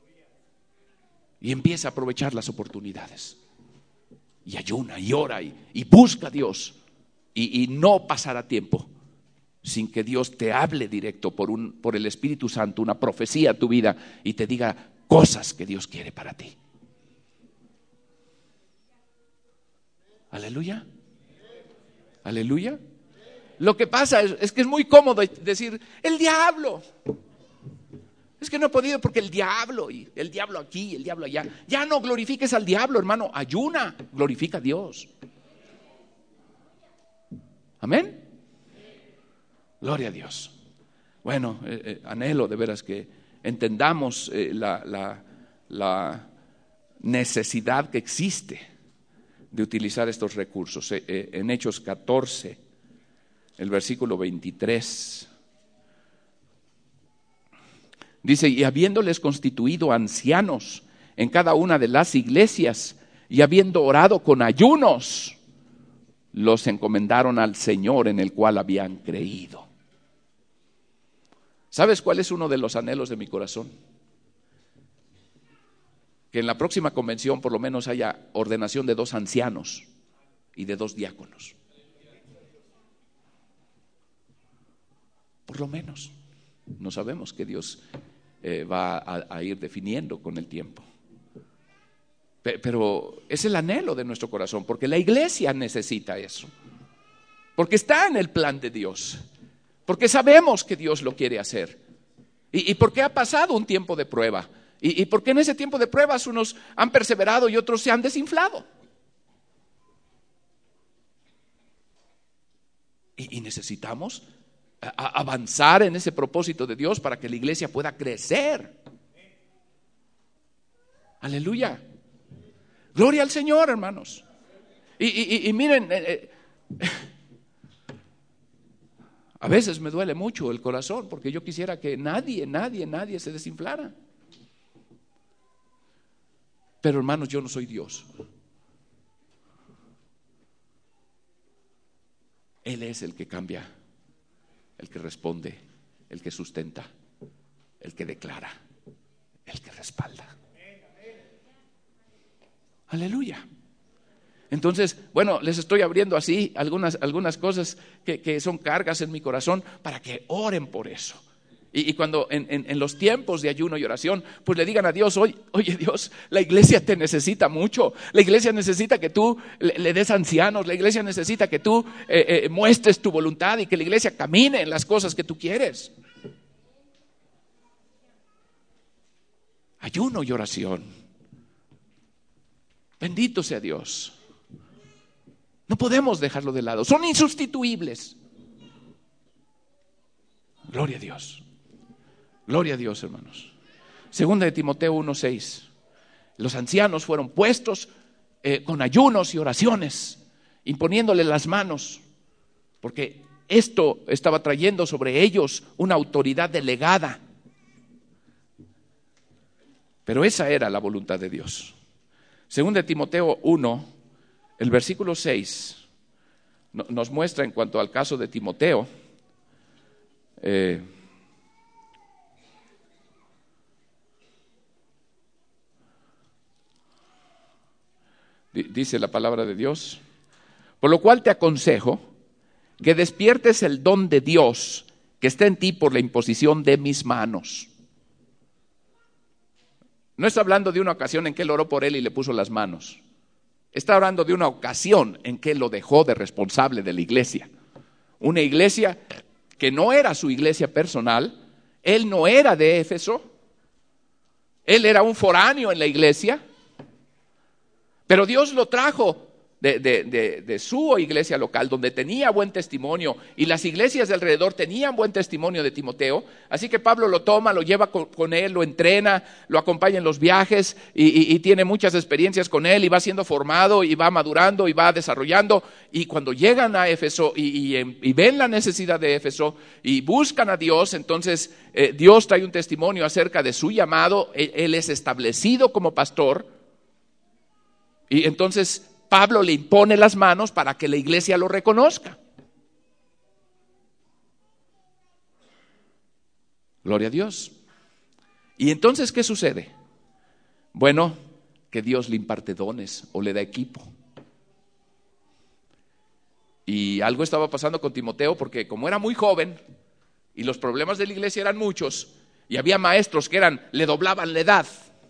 Y empieza a aprovechar las oportunidades. Y ayuna y ora y, y busca a Dios. Y, y no pasará tiempo sin que Dios te hable directo por, un, por el Espíritu Santo, una profecía a tu vida y te diga cosas que Dios quiere para ti. Aleluya. Aleluya. Lo que pasa es, es que es muy cómodo decir, el diablo. Es que no he podido porque el diablo, y el diablo aquí y el diablo allá. Ya no glorifiques al diablo, hermano. Ayuna, glorifica a Dios. Amén. Gloria a Dios. Bueno, eh, eh, anhelo de veras que entendamos eh, la, la, la necesidad que existe de utilizar estos recursos. Eh, eh, en Hechos catorce, el versículo veintitrés. Dice, y habiéndoles constituido ancianos en cada una de las iglesias y habiendo orado con ayunos, los encomendaron al Señor en el cual habían creído. ¿Sabes cuál es uno de los anhelos de mi corazón? Que en la próxima convención por lo menos haya ordenación de dos ancianos y de dos diáconos. por lo menos. No sabemos qué Dios eh, va a, a ir definiendo con el tiempo. Pero es el anhelo de nuestro corazón, porque la iglesia necesita eso. Porque está en el plan de Dios. Porque sabemos que Dios lo quiere hacer. Y, y porque ha pasado un tiempo de prueba. Y, y porque en ese tiempo de pruebas unos han perseverado y otros se han desinflado. Y, y necesitamos a, a avanzar en ese propósito de Dios para que la iglesia pueda crecer. Aleluya. Gloria al Señor, hermanos. Y, y, y miren, eh, eh, a veces me duele mucho el corazón porque yo quisiera que nadie, nadie, nadie se desinflara. Pero hermanos, yo no soy Dios. Él es el que cambia, el que responde, el que sustenta, el que declara, el que respalda. Aleluya. Entonces, bueno, les estoy abriendo así algunas, algunas cosas que, que son cargas en mi corazón para que oren por eso. Y, y cuando en, en, en los tiempos de ayuno y oración, pues le digan a Dios, oye, oye Dios, la iglesia te necesita mucho. La iglesia necesita que tú le, le des ancianos. La iglesia necesita que tú eh, eh, muestres tu voluntad y que la iglesia camine en las cosas que tú quieres. Ayuno y oración. Bendito sea Dios. No podemos dejarlo de lado. Son insustituibles. Gloria a Dios. Gloria a Dios, hermanos. Segunda de Timoteo uno seis. Los ancianos fueron puestos eh, con ayunos y oraciones, imponiéndole las manos, porque esto estaba trayendo sobre ellos una autoridad delegada. Pero esa era la voluntad de Dios. Segunda de Timoteo uno, el versículo seis, nos muestra en cuanto al caso de Timoteo, eh, dice la palabra de Dios: por lo cual te aconsejo que despiertes el don de Dios que está en ti por la imposición de mis manos. No está hablando de una ocasión en que él oró por él y le puso las manos. Está hablando de una ocasión en que él lo dejó de responsable de la iglesia. Una iglesia que no era su iglesia personal. Él no era de Éfeso. Él era un foráneo en la iglesia. Pero Dios lo trajo de, de, de, de su iglesia local, donde tenía buen testimonio, y las iglesias de alrededor tenían buen testimonio de Timoteo. Así que Pablo lo toma, lo lleva con, con él, lo entrena, lo acompaña en los viajes y, y, y tiene muchas experiencias con él, y va siendo formado y va madurando y va desarrollando. Y cuando llegan a Éfeso y, y, y ven la necesidad de Éfeso y buscan a Dios, entonces eh, Dios trae un testimonio acerca de su llamado. Él, él es establecido como pastor. Y entonces Pablo le impone las manos para que la iglesia lo reconozca. Gloria a Dios. Y entonces, ¿qué sucede? Bueno, que Dios le imparte dones o le da equipo. Y algo estaba pasando con Timoteo, porque como era muy joven y los problemas de la iglesia eran muchos, y había maestros que eran, le doblaban la edad.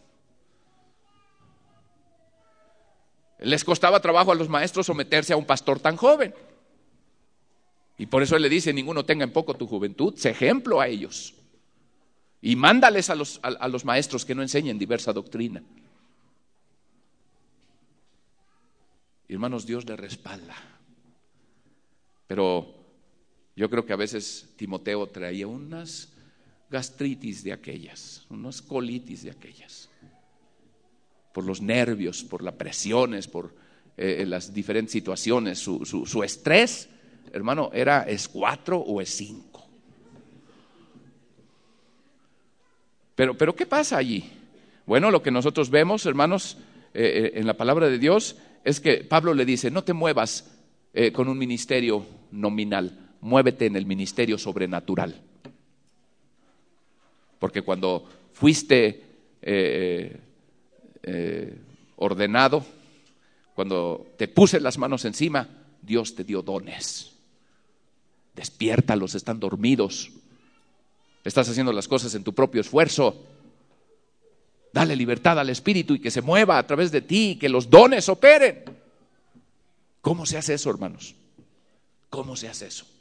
Les costaba trabajo a los maestros someterse a un pastor tan joven. Y por eso él le dice: ninguno tenga en poco tu juventud, sé ejemplo a ellos. Y mándales a los, a, a los maestros que no enseñen diversa doctrina. Y hermanos, Dios le respalda. Pero yo creo que a veces Timoteo traía unas gastritis de aquellas, unas colitis de aquellas. Por los nervios, por las presiones, por eh, las diferentes situaciones, su, su, su estrés, hermano, era es cuatro o es cinco. Pero, pero ¿qué pasa allí? Bueno, lo que nosotros vemos, hermanos, eh, en la palabra de Dios, es que Pablo le dice: no te muevas eh, con un ministerio nominal, muévete en el ministerio sobrenatural. Porque cuando fuiste eh, Eh, ordenado, cuando te puse las manos encima, Dios te dio dones. Despiértalos, están dormidos. Estás haciendo las cosas en tu propio esfuerzo. Dale libertad al Espíritu y que se mueva a través de ti, que los dones operen. ¿Cómo se hace eso, hermanos? ¿Cómo se hace eso?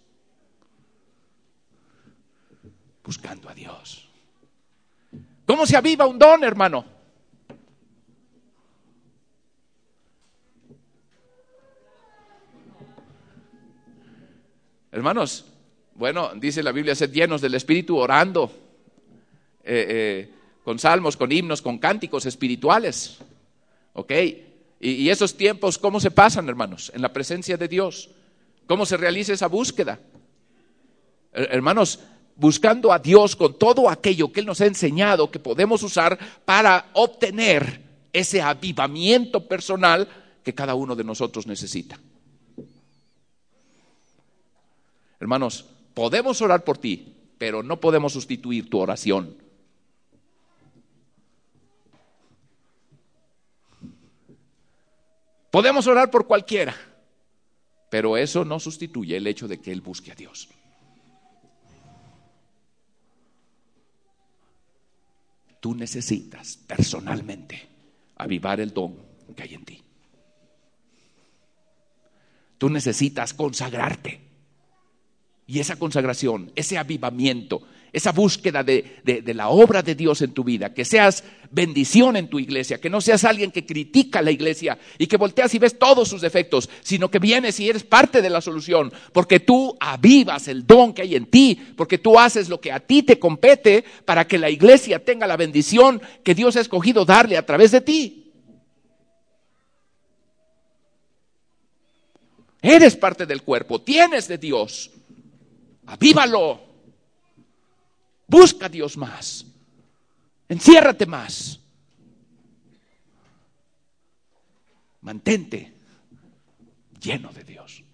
Buscando a Dios. ¿Cómo se aviva un don, hermano? Hermanos, bueno, dice la Biblia, sed llenos del Espíritu orando, eh, eh, con salmos, con himnos, con cánticos espirituales. ¿Ok? Y, y esos tiempos, ¿cómo se pasan, hermanos? En la presencia de Dios. ¿Cómo se realiza esa búsqueda? Hermanos, buscando a Dios con todo aquello que Él nos ha enseñado que podemos usar para obtener ese avivamiento personal que cada uno de nosotros necesita. Hermanos, podemos orar por ti, pero no podemos sustituir tu oración. Podemos orar por cualquiera, pero eso no sustituye el hecho de que él busque a Dios. Tú necesitas personalmente avivar el don que hay en ti. Tú necesitas consagrarte. Y esa consagración, ese avivamiento, esa búsqueda de, de, de la obra de Dios en tu vida, que seas bendición en tu iglesia, que no seas alguien que critica la iglesia y que volteas y ves todos sus defectos, sino que vienes y eres parte de la solución, porque tú avivas el don que hay en ti, porque tú haces lo que a ti te compete para que la iglesia tenga la bendición que Dios ha escogido darle a través de ti. Eres parte del cuerpo, tienes de Dios. Avívalo. Busca a Dios más. Enciérrate más. Mantente lleno de Dios.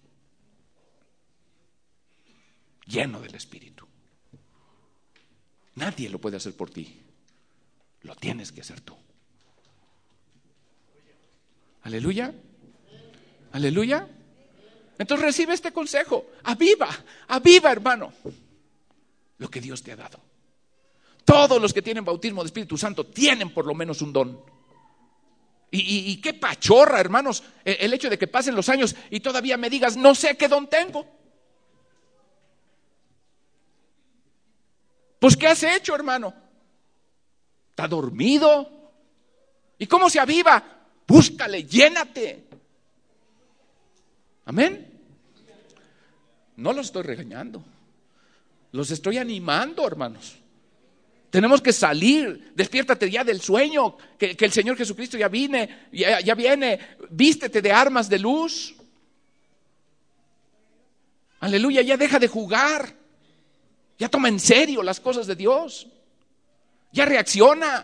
Lleno del Espíritu. Nadie lo puede hacer por ti. Lo tienes que hacer tú. Aleluya. Aleluya. Entonces recibe este consejo, aviva, aviva, hermano, lo que Dios te ha dado. Todos los que tienen bautismo de Espíritu Santo tienen por lo menos un don. Y, y, y qué pachorra, hermanos, el hecho de que pasen los años y todavía me digas, no sé qué don tengo. Pues ¿qué has hecho, hermano? ¿Está dormido? ¿Y cómo se aviva? Búscale, llénate. Amén. No los estoy regañando, los estoy animando, hermanos. Tenemos que salir, despiértate ya del sueño, que, que el Señor Jesucristo ya viene, ya, ya viene, vístete de armas de luz. Aleluya, ya deja de jugar, ya toma en serio las cosas de Dios, ya reacciona.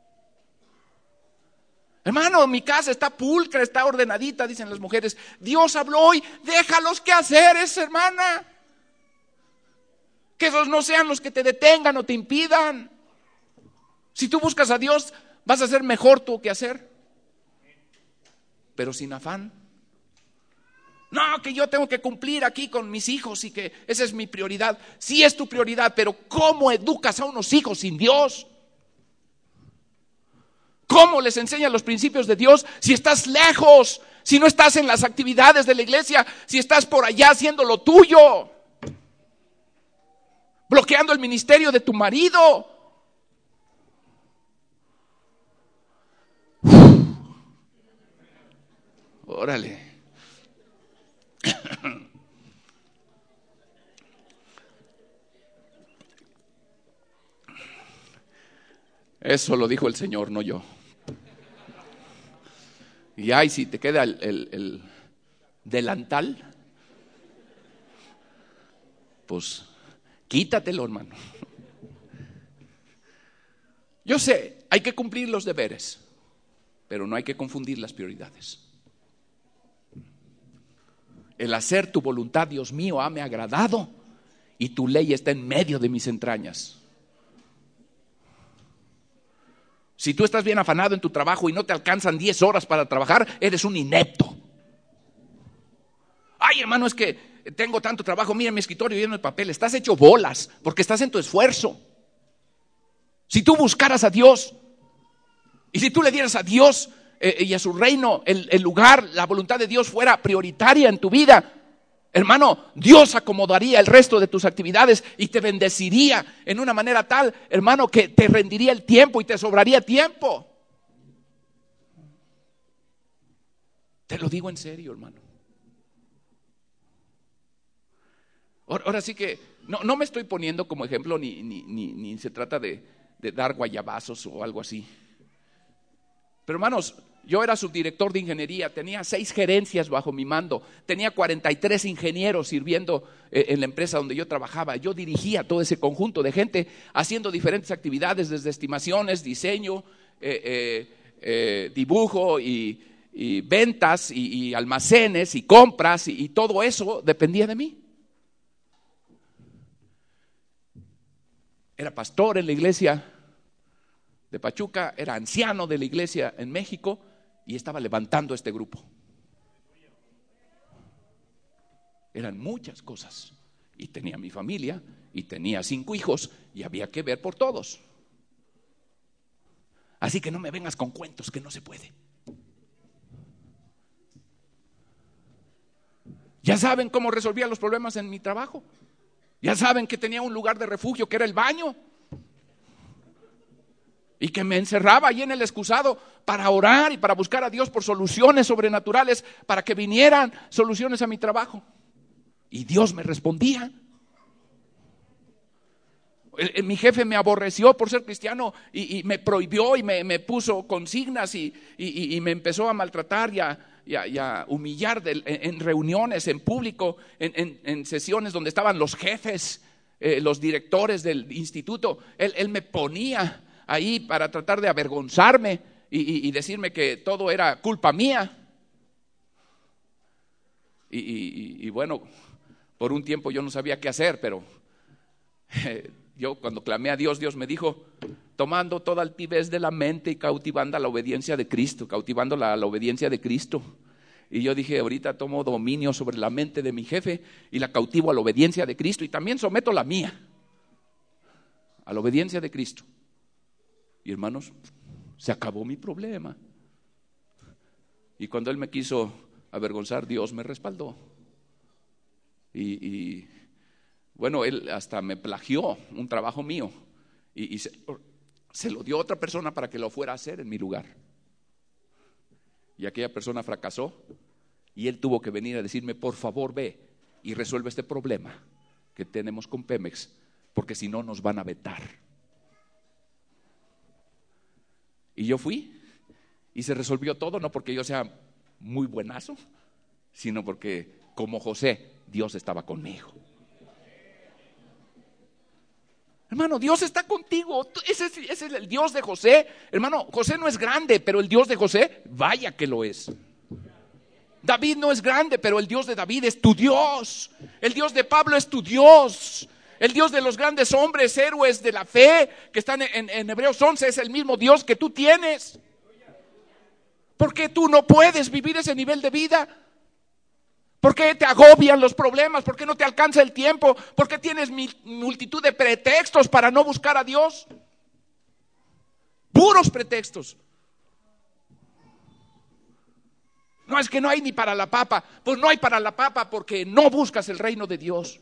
Hermano, mi casa está pulcra, está ordenadita, dicen las mujeres. Dios habló hoy, déjalos que haceres, hermana. Que esos no sean los que te detengan o te impidan. Si tú buscas a Dios, vas a hacer mejor tu quehacer, pero sin afán. No, que yo tengo que cumplir aquí con mis hijos y que esa es mi prioridad. Sí es tu prioridad, pero ¿cómo educas a unos hijos sin Dios? ¿Cómo les enseñas los principios de Dios si estás lejos, si no estás en las actividades de la iglesia, si estás por allá haciendo lo tuyo, bloqueando el ministerio de tu marido? Órale. Eso lo dijo el Señor, no yo. Y ay, si te queda el, el, el delantal, pues quítatelo, hermano. Yo sé, hay que cumplir los deberes, pero no hay que confundir las prioridades. El hacer tu voluntad, Dios mío, hame agradado, y tu ley está en medio de mis entrañas. Si tú estás bien afanado en tu trabajo y no te alcanzan diez horas para trabajar, eres un inepto. Ay, hermano, es que tengo tanto trabajo, mira mi escritorio lleno de papel. Estás hecho bolas porque estás en tu esfuerzo. Si tú buscaras a Dios y si tú le dieras a Dios eh, y a su reino el, el lugar, la voluntad de Dios fuera prioritaria en tu vida, hermano, Dios acomodaría el resto de tus actividades y te bendeciría en una manera tal, hermano, que te rendiría el tiempo y te sobraría tiempo. Te lo digo en serio, hermano. Ahora, ahora sí que no, no me estoy poniendo como ejemplo ni, ni, ni, ni se trata de, de dar guayabazos o algo así. Pero hermanos, yo era subdirector de ingeniería, tenía seis gerencias bajo mi mando, tenía cuarenta y tres ingenieros sirviendo eh, en la empresa donde yo trabajaba. Yo dirigía todo ese conjunto de gente haciendo diferentes actividades, desde estimaciones, diseño, eh, eh, eh, dibujo y, y ventas y, y almacenes y compras y, y todo eso dependía de mí. Era pastor en la iglesia de Pachuca, era anciano de la iglesia en México y estaba levantando este grupo. Eran muchas cosas y tenía mi familia y tenía cinco hijos y había que ver por todos. Así que no me vengas con cuentos que no se puede. Ya saben cómo resolvía los problemas en mi trabajo. Ya saben que tenía un lugar de refugio que era el baño. Y que me encerraba ahí en el excusado para orar y para buscar a Dios por soluciones sobrenaturales, para que vinieran soluciones a mi trabajo. Y Dios me respondía. El, el, mi jefe me aborreció por ser cristiano y, y me prohibió y me, me puso consignas y, y, y me empezó a maltratar y a, y a, y a humillar de, en, en reuniones, en público, en, en, en sesiones donde estaban los jefes, eh, los directores del instituto. Él, él me ponía ahí para tratar de avergonzarme y, y, y decirme que todo era culpa mía. Y, y, y bueno, por un tiempo yo no sabía qué hacer, pero eh, yo cuando clamé a Dios, Dios me dijo: tomando toda altivez de la mente y cautivando a la obediencia de Cristo, cautivando la, la obediencia de Cristo. Y yo dije: ahorita tomo dominio sobre la mente de mi jefe y la cautivo a la obediencia de Cristo, y también someto la mía a la obediencia de Cristo. Y hermanos, se acabó mi problema. Y cuando él me quiso avergonzar, Dios me respaldó. Y, y bueno, él hasta me plagió un trabajo mío y, y se, se lo dio a otra persona para que lo fuera a hacer en mi lugar. Y aquella persona fracasó y él tuvo que venir a decirme: por favor, ve y resuelve este problema que tenemos con Pemex, porque si no nos van a vetar. Y yo fui y se resolvió todo, no porque yo sea muy buenazo, sino porque como José, Dios estaba conmigo. Hermano, Dios está contigo. Ese es, ese es el Dios de José. Hermano, José no es grande, pero el Dios de José, vaya que lo es. David no es grande, pero el Dios de David es tu Dios. El Dios de Pablo es tu Dios. El Dios de los grandes hombres, héroes de la fe, que están en, en Hebreos once, es el mismo Dios que tú tienes. ¿Por qué tú no puedes vivir ese nivel de vida? ¿Por qué te agobian los problemas? ¿Por qué no te alcanza el tiempo? ¿Por qué tienes multitud de pretextos para no buscar a Dios? Puros pretextos. No, es que no hay ni para la papa. Pues no hay para la papa porque no buscas el reino de Dios.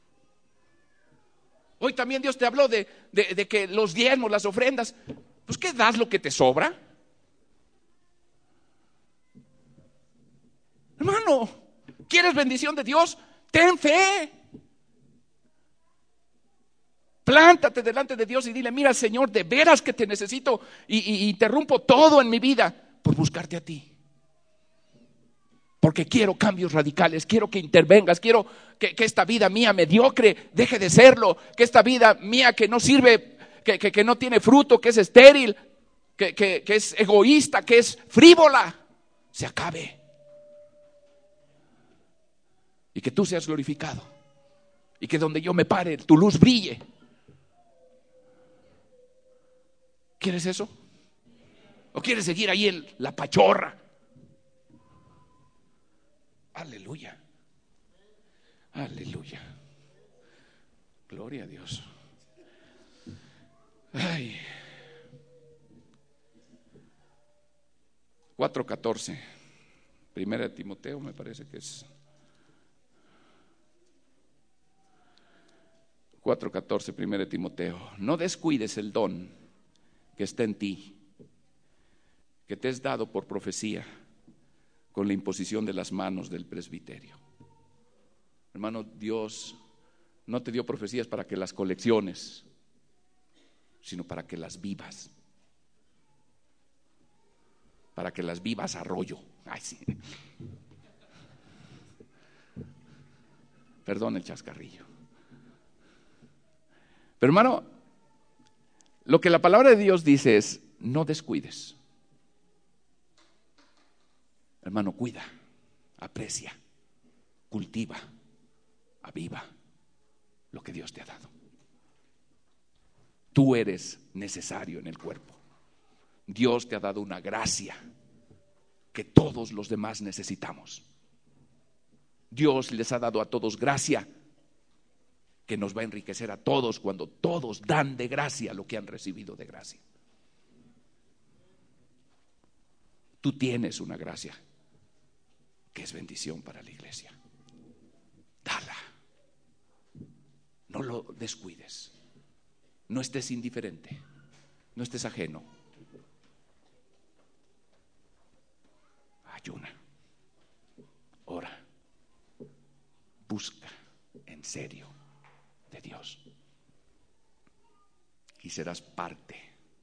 Hoy también Dios te habló de, de, de que los diezmos, las ofrendas, pues ¿qué das lo que te sobra? Hermano, ¿quieres bendición de Dios? Ten fe. Plántate delante de Dios y dile: mira, Señor, de veras que te necesito y, y, y interrumpo todo en mi vida por buscarte a ti. Porque quiero cambios radicales, quiero que intervengas, quiero que, que esta vida mía mediocre deje de serlo, que esta vida mía que no sirve, que, que, que no tiene fruto, que es estéril, que, que, que es egoísta, que es frívola, se acabe. Y que tú seas glorificado. Y que donde yo me pare, tu luz brille. ¿Quieres eso? ¿O quieres seguir ahí en la pachorra? Aleluya. Aleluya. Gloria a Dios. Ay. cuatro catorce, Primera de Timoteo me parece que es cuatro catorce, Primera de Timoteo. No descuides el don que está en ti, que te es dado por profecía con la imposición de las manos del presbiterio. Hermano, Dios no te dio profecías para que las colecciones, sino para que las vivas. Para que las vivas a rollo. Ay, sí. Perdón el chascarrillo. Pero hermano, lo que la palabra de Dios dice es: no descuides. Hermano, cuida, aprecia, cultiva, aviva lo que Dios te ha dado. Tú eres necesario en el cuerpo. Dios te ha dado una gracia que todos los demás necesitamos. Dios les ha dado a todos gracia que nos va a enriquecer a todos cuando todos dan de gracia lo que han recibido de gracia. Tú tienes una gracia que es bendición para la iglesia. Dala. No lo descuides. No estés indiferente. No estés ajeno. Ayuna. Ora. Busca en serio de Dios. Y serás parte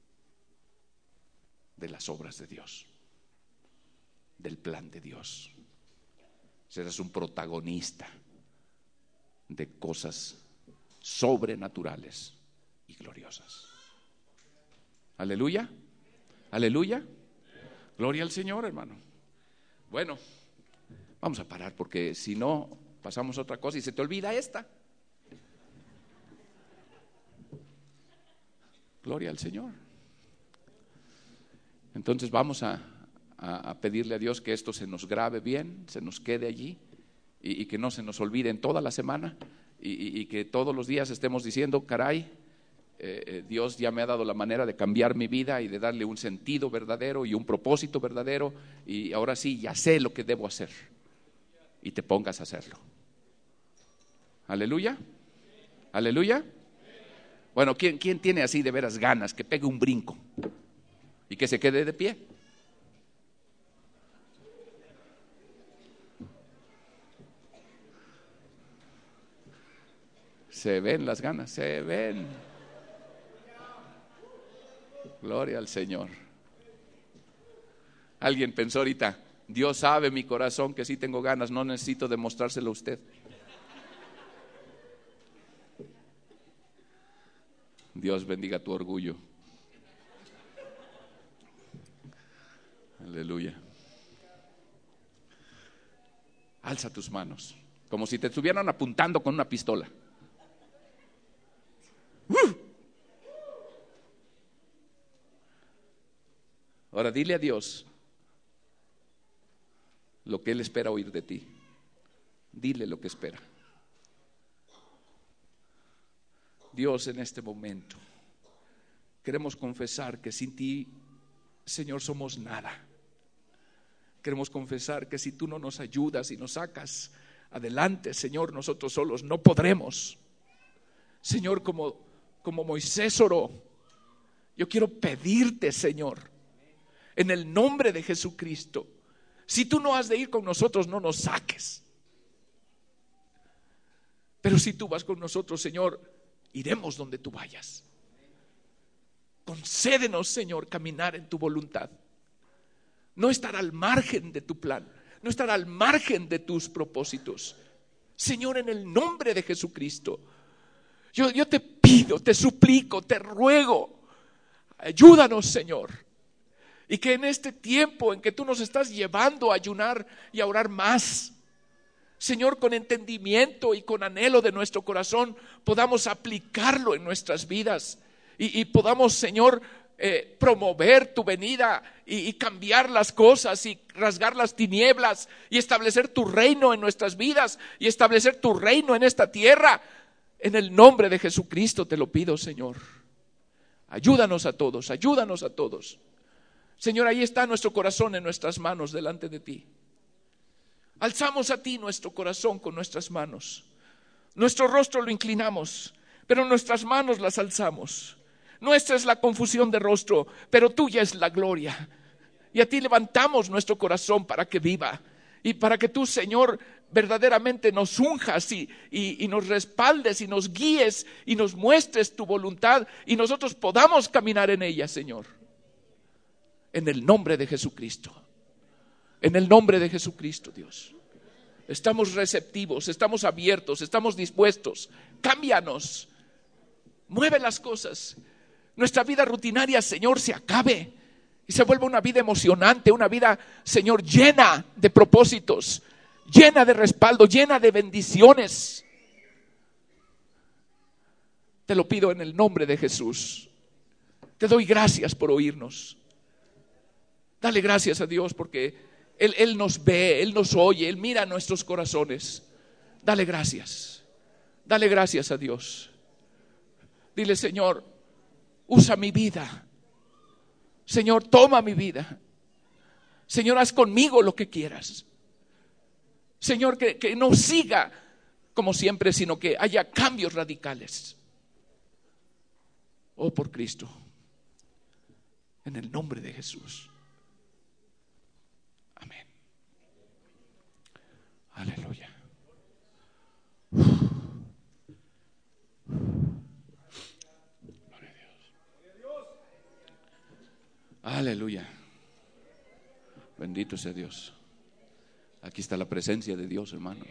de las obras de Dios, del plan de Dios. Serás un protagonista de cosas sobrenaturales y gloriosas. Aleluya, aleluya. Gloria al Señor, hermano. Bueno, vamos a parar porque si no pasamos a otra cosa y se te olvida esta. Gloria al Señor. Entonces vamos a, a, a pedirle a Dios que esto se nos grabe bien, se nos quede allí y, y que no se nos olvide en toda la semana y, y, y que todos los días estemos diciendo: caray, eh, Dios ya me ha dado la manera de cambiar mi vida y de darle un sentido verdadero y un propósito verdadero, y ahora sí ya sé lo que debo hacer, y te pongas a hacerlo. Aleluya, aleluya. Bueno, ¿quién, quién tiene así de veras ganas que pegue un brinco y que se quede de pie? Se ven las ganas, se ven. Gloria al Señor. Alguien pensó ahorita: Dios sabe mi corazón que sí tengo ganas, no necesito demostrárselo a usted. Dios bendiga tu orgullo. Aleluya. Alza tus manos, como si te estuvieran apuntando con una pistola. ¡Uh! Ahora dile a Dios lo que Él espera oír de ti. Dile lo que espera. Dios, en este momento queremos confesar que sin ti, Señor, somos nada. Queremos confesar que si tú no nos ayudas y nos sacas adelante, Señor, nosotros solos no podremos. Señor, como, como Moisés oró, yo quiero pedirte, Señor, en el nombre de Jesucristo, si tú no has de ir con nosotros, no nos saques. Pero si tú vas con nosotros, Señor, iremos donde tú vayas. Concédenos, Señor, caminar en tu voluntad. No estar al margen de tu plan, no estar al margen de tus propósitos. Señor, en el nombre de Jesucristo, yo, yo te pido, te suplico, te ruego, ayúdanos, Señor. Y que en este tiempo en que tú nos estás llevando a ayunar y a orar más, Señor, con entendimiento y con anhelo de nuestro corazón, podamos aplicarlo en nuestras vidas y, y podamos, Señor, eh, promover tu venida y, y cambiar las cosas y rasgar las tinieblas y establecer tu reino en nuestras vidas y establecer tu reino en esta tierra. En el nombre de Jesucristo te lo pido, Señor. Ayúdanos a todos, ayúdanos a todos. Señor, ahí está nuestro corazón en nuestras manos delante de ti. Alzamos a ti nuestro corazón con nuestras manos. Nuestro rostro lo inclinamos, pero nuestras manos las alzamos. Nuestra es la confusión de rostro, pero tuya es la gloria. Y a ti levantamos nuestro corazón para que viva. Y para que tú, Señor, verdaderamente nos unjas y, y, y nos respaldes y nos guíes y nos muestres tu voluntad y nosotros podamos caminar en ella, Señor. En el nombre de Jesucristo. En el nombre de Jesucristo, Dios. Estamos receptivos, estamos abiertos, estamos dispuestos. Cámbianos. Mueve las cosas. Nuestra vida rutinaria, Señor, se acabe y se vuelva una vida emocionante, una vida, Señor, llena de propósitos, llena de respaldo, llena de bendiciones. Te lo pido en el nombre de Jesús. Te doy gracias por oírnos. Dale gracias a Dios porque Él, Él nos ve, Él nos oye, Él mira nuestros corazones. Dale gracias. Dale gracias a Dios. Dile, Señor, usa mi vida. Señor, toma mi vida. Señor, haz conmigo lo que quieras. Señor, que, que no siga como siempre, sino que haya cambios radicales. Oh, por Cristo. En el nombre de Jesús. Amén. Aleluya. Gloria a Dios. Aleluya. Bendito sea Dios. Aquí está la presencia de Dios, hermanos.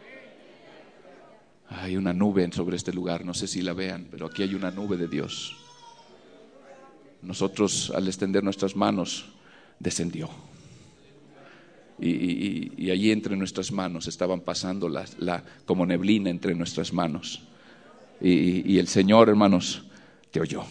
Hay una nube sobre este lugar, no sé si la vean, pero aquí hay una nube de Dios. Nosotros, al extender nuestras manos, descendió. Y, y, y allí entre nuestras manos estaban pasando la, la, como neblina entre nuestras manos. Y, y el Señor, hermanos, te oyó.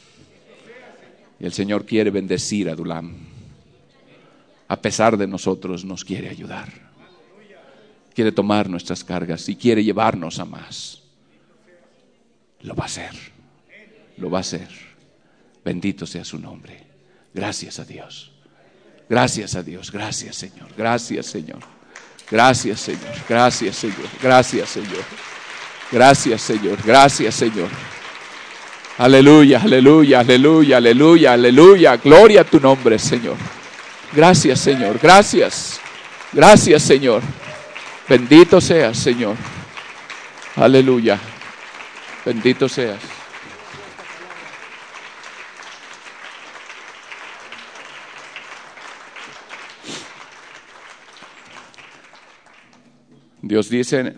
Y el Señor quiere bendecir a Adulam. A pesar de nosotros, nos quiere ayudar. Quiere tomar nuestras cargas y quiere llevarnos a más. Lo va a hacer. Lo va a hacer. Bendito sea su nombre. Gracias a Dios. Gracias a Dios. Gracias, Señor. Gracias, Señor. Gracias, Señor. Gracias, Señor. Gracias, Señor. Gracias, Señor. Gracias, Señor. Aleluya, aleluya, aleluya, aleluya, aleluya. Gloria a tu nombre, Señor. Gracias, Señor. Gracias. Gracias, Señor. Bendito seas, Señor. Aleluya. Bendito seas. Dios dice: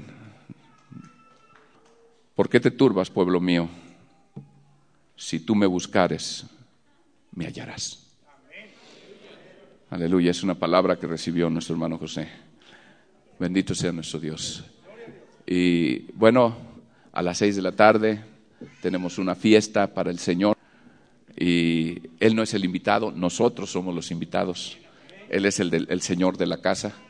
¿por qué te turbas, pueblo mío? Si tú me buscares, me hallarás. Aleluya, es una palabra que recibió nuestro hermano José. Bendito sea nuestro Dios. Y bueno, a las seis de la tarde tenemos una fiesta para el Señor. Y Él no es el invitado, nosotros somos los invitados. Él es el, del, el Señor de la casa.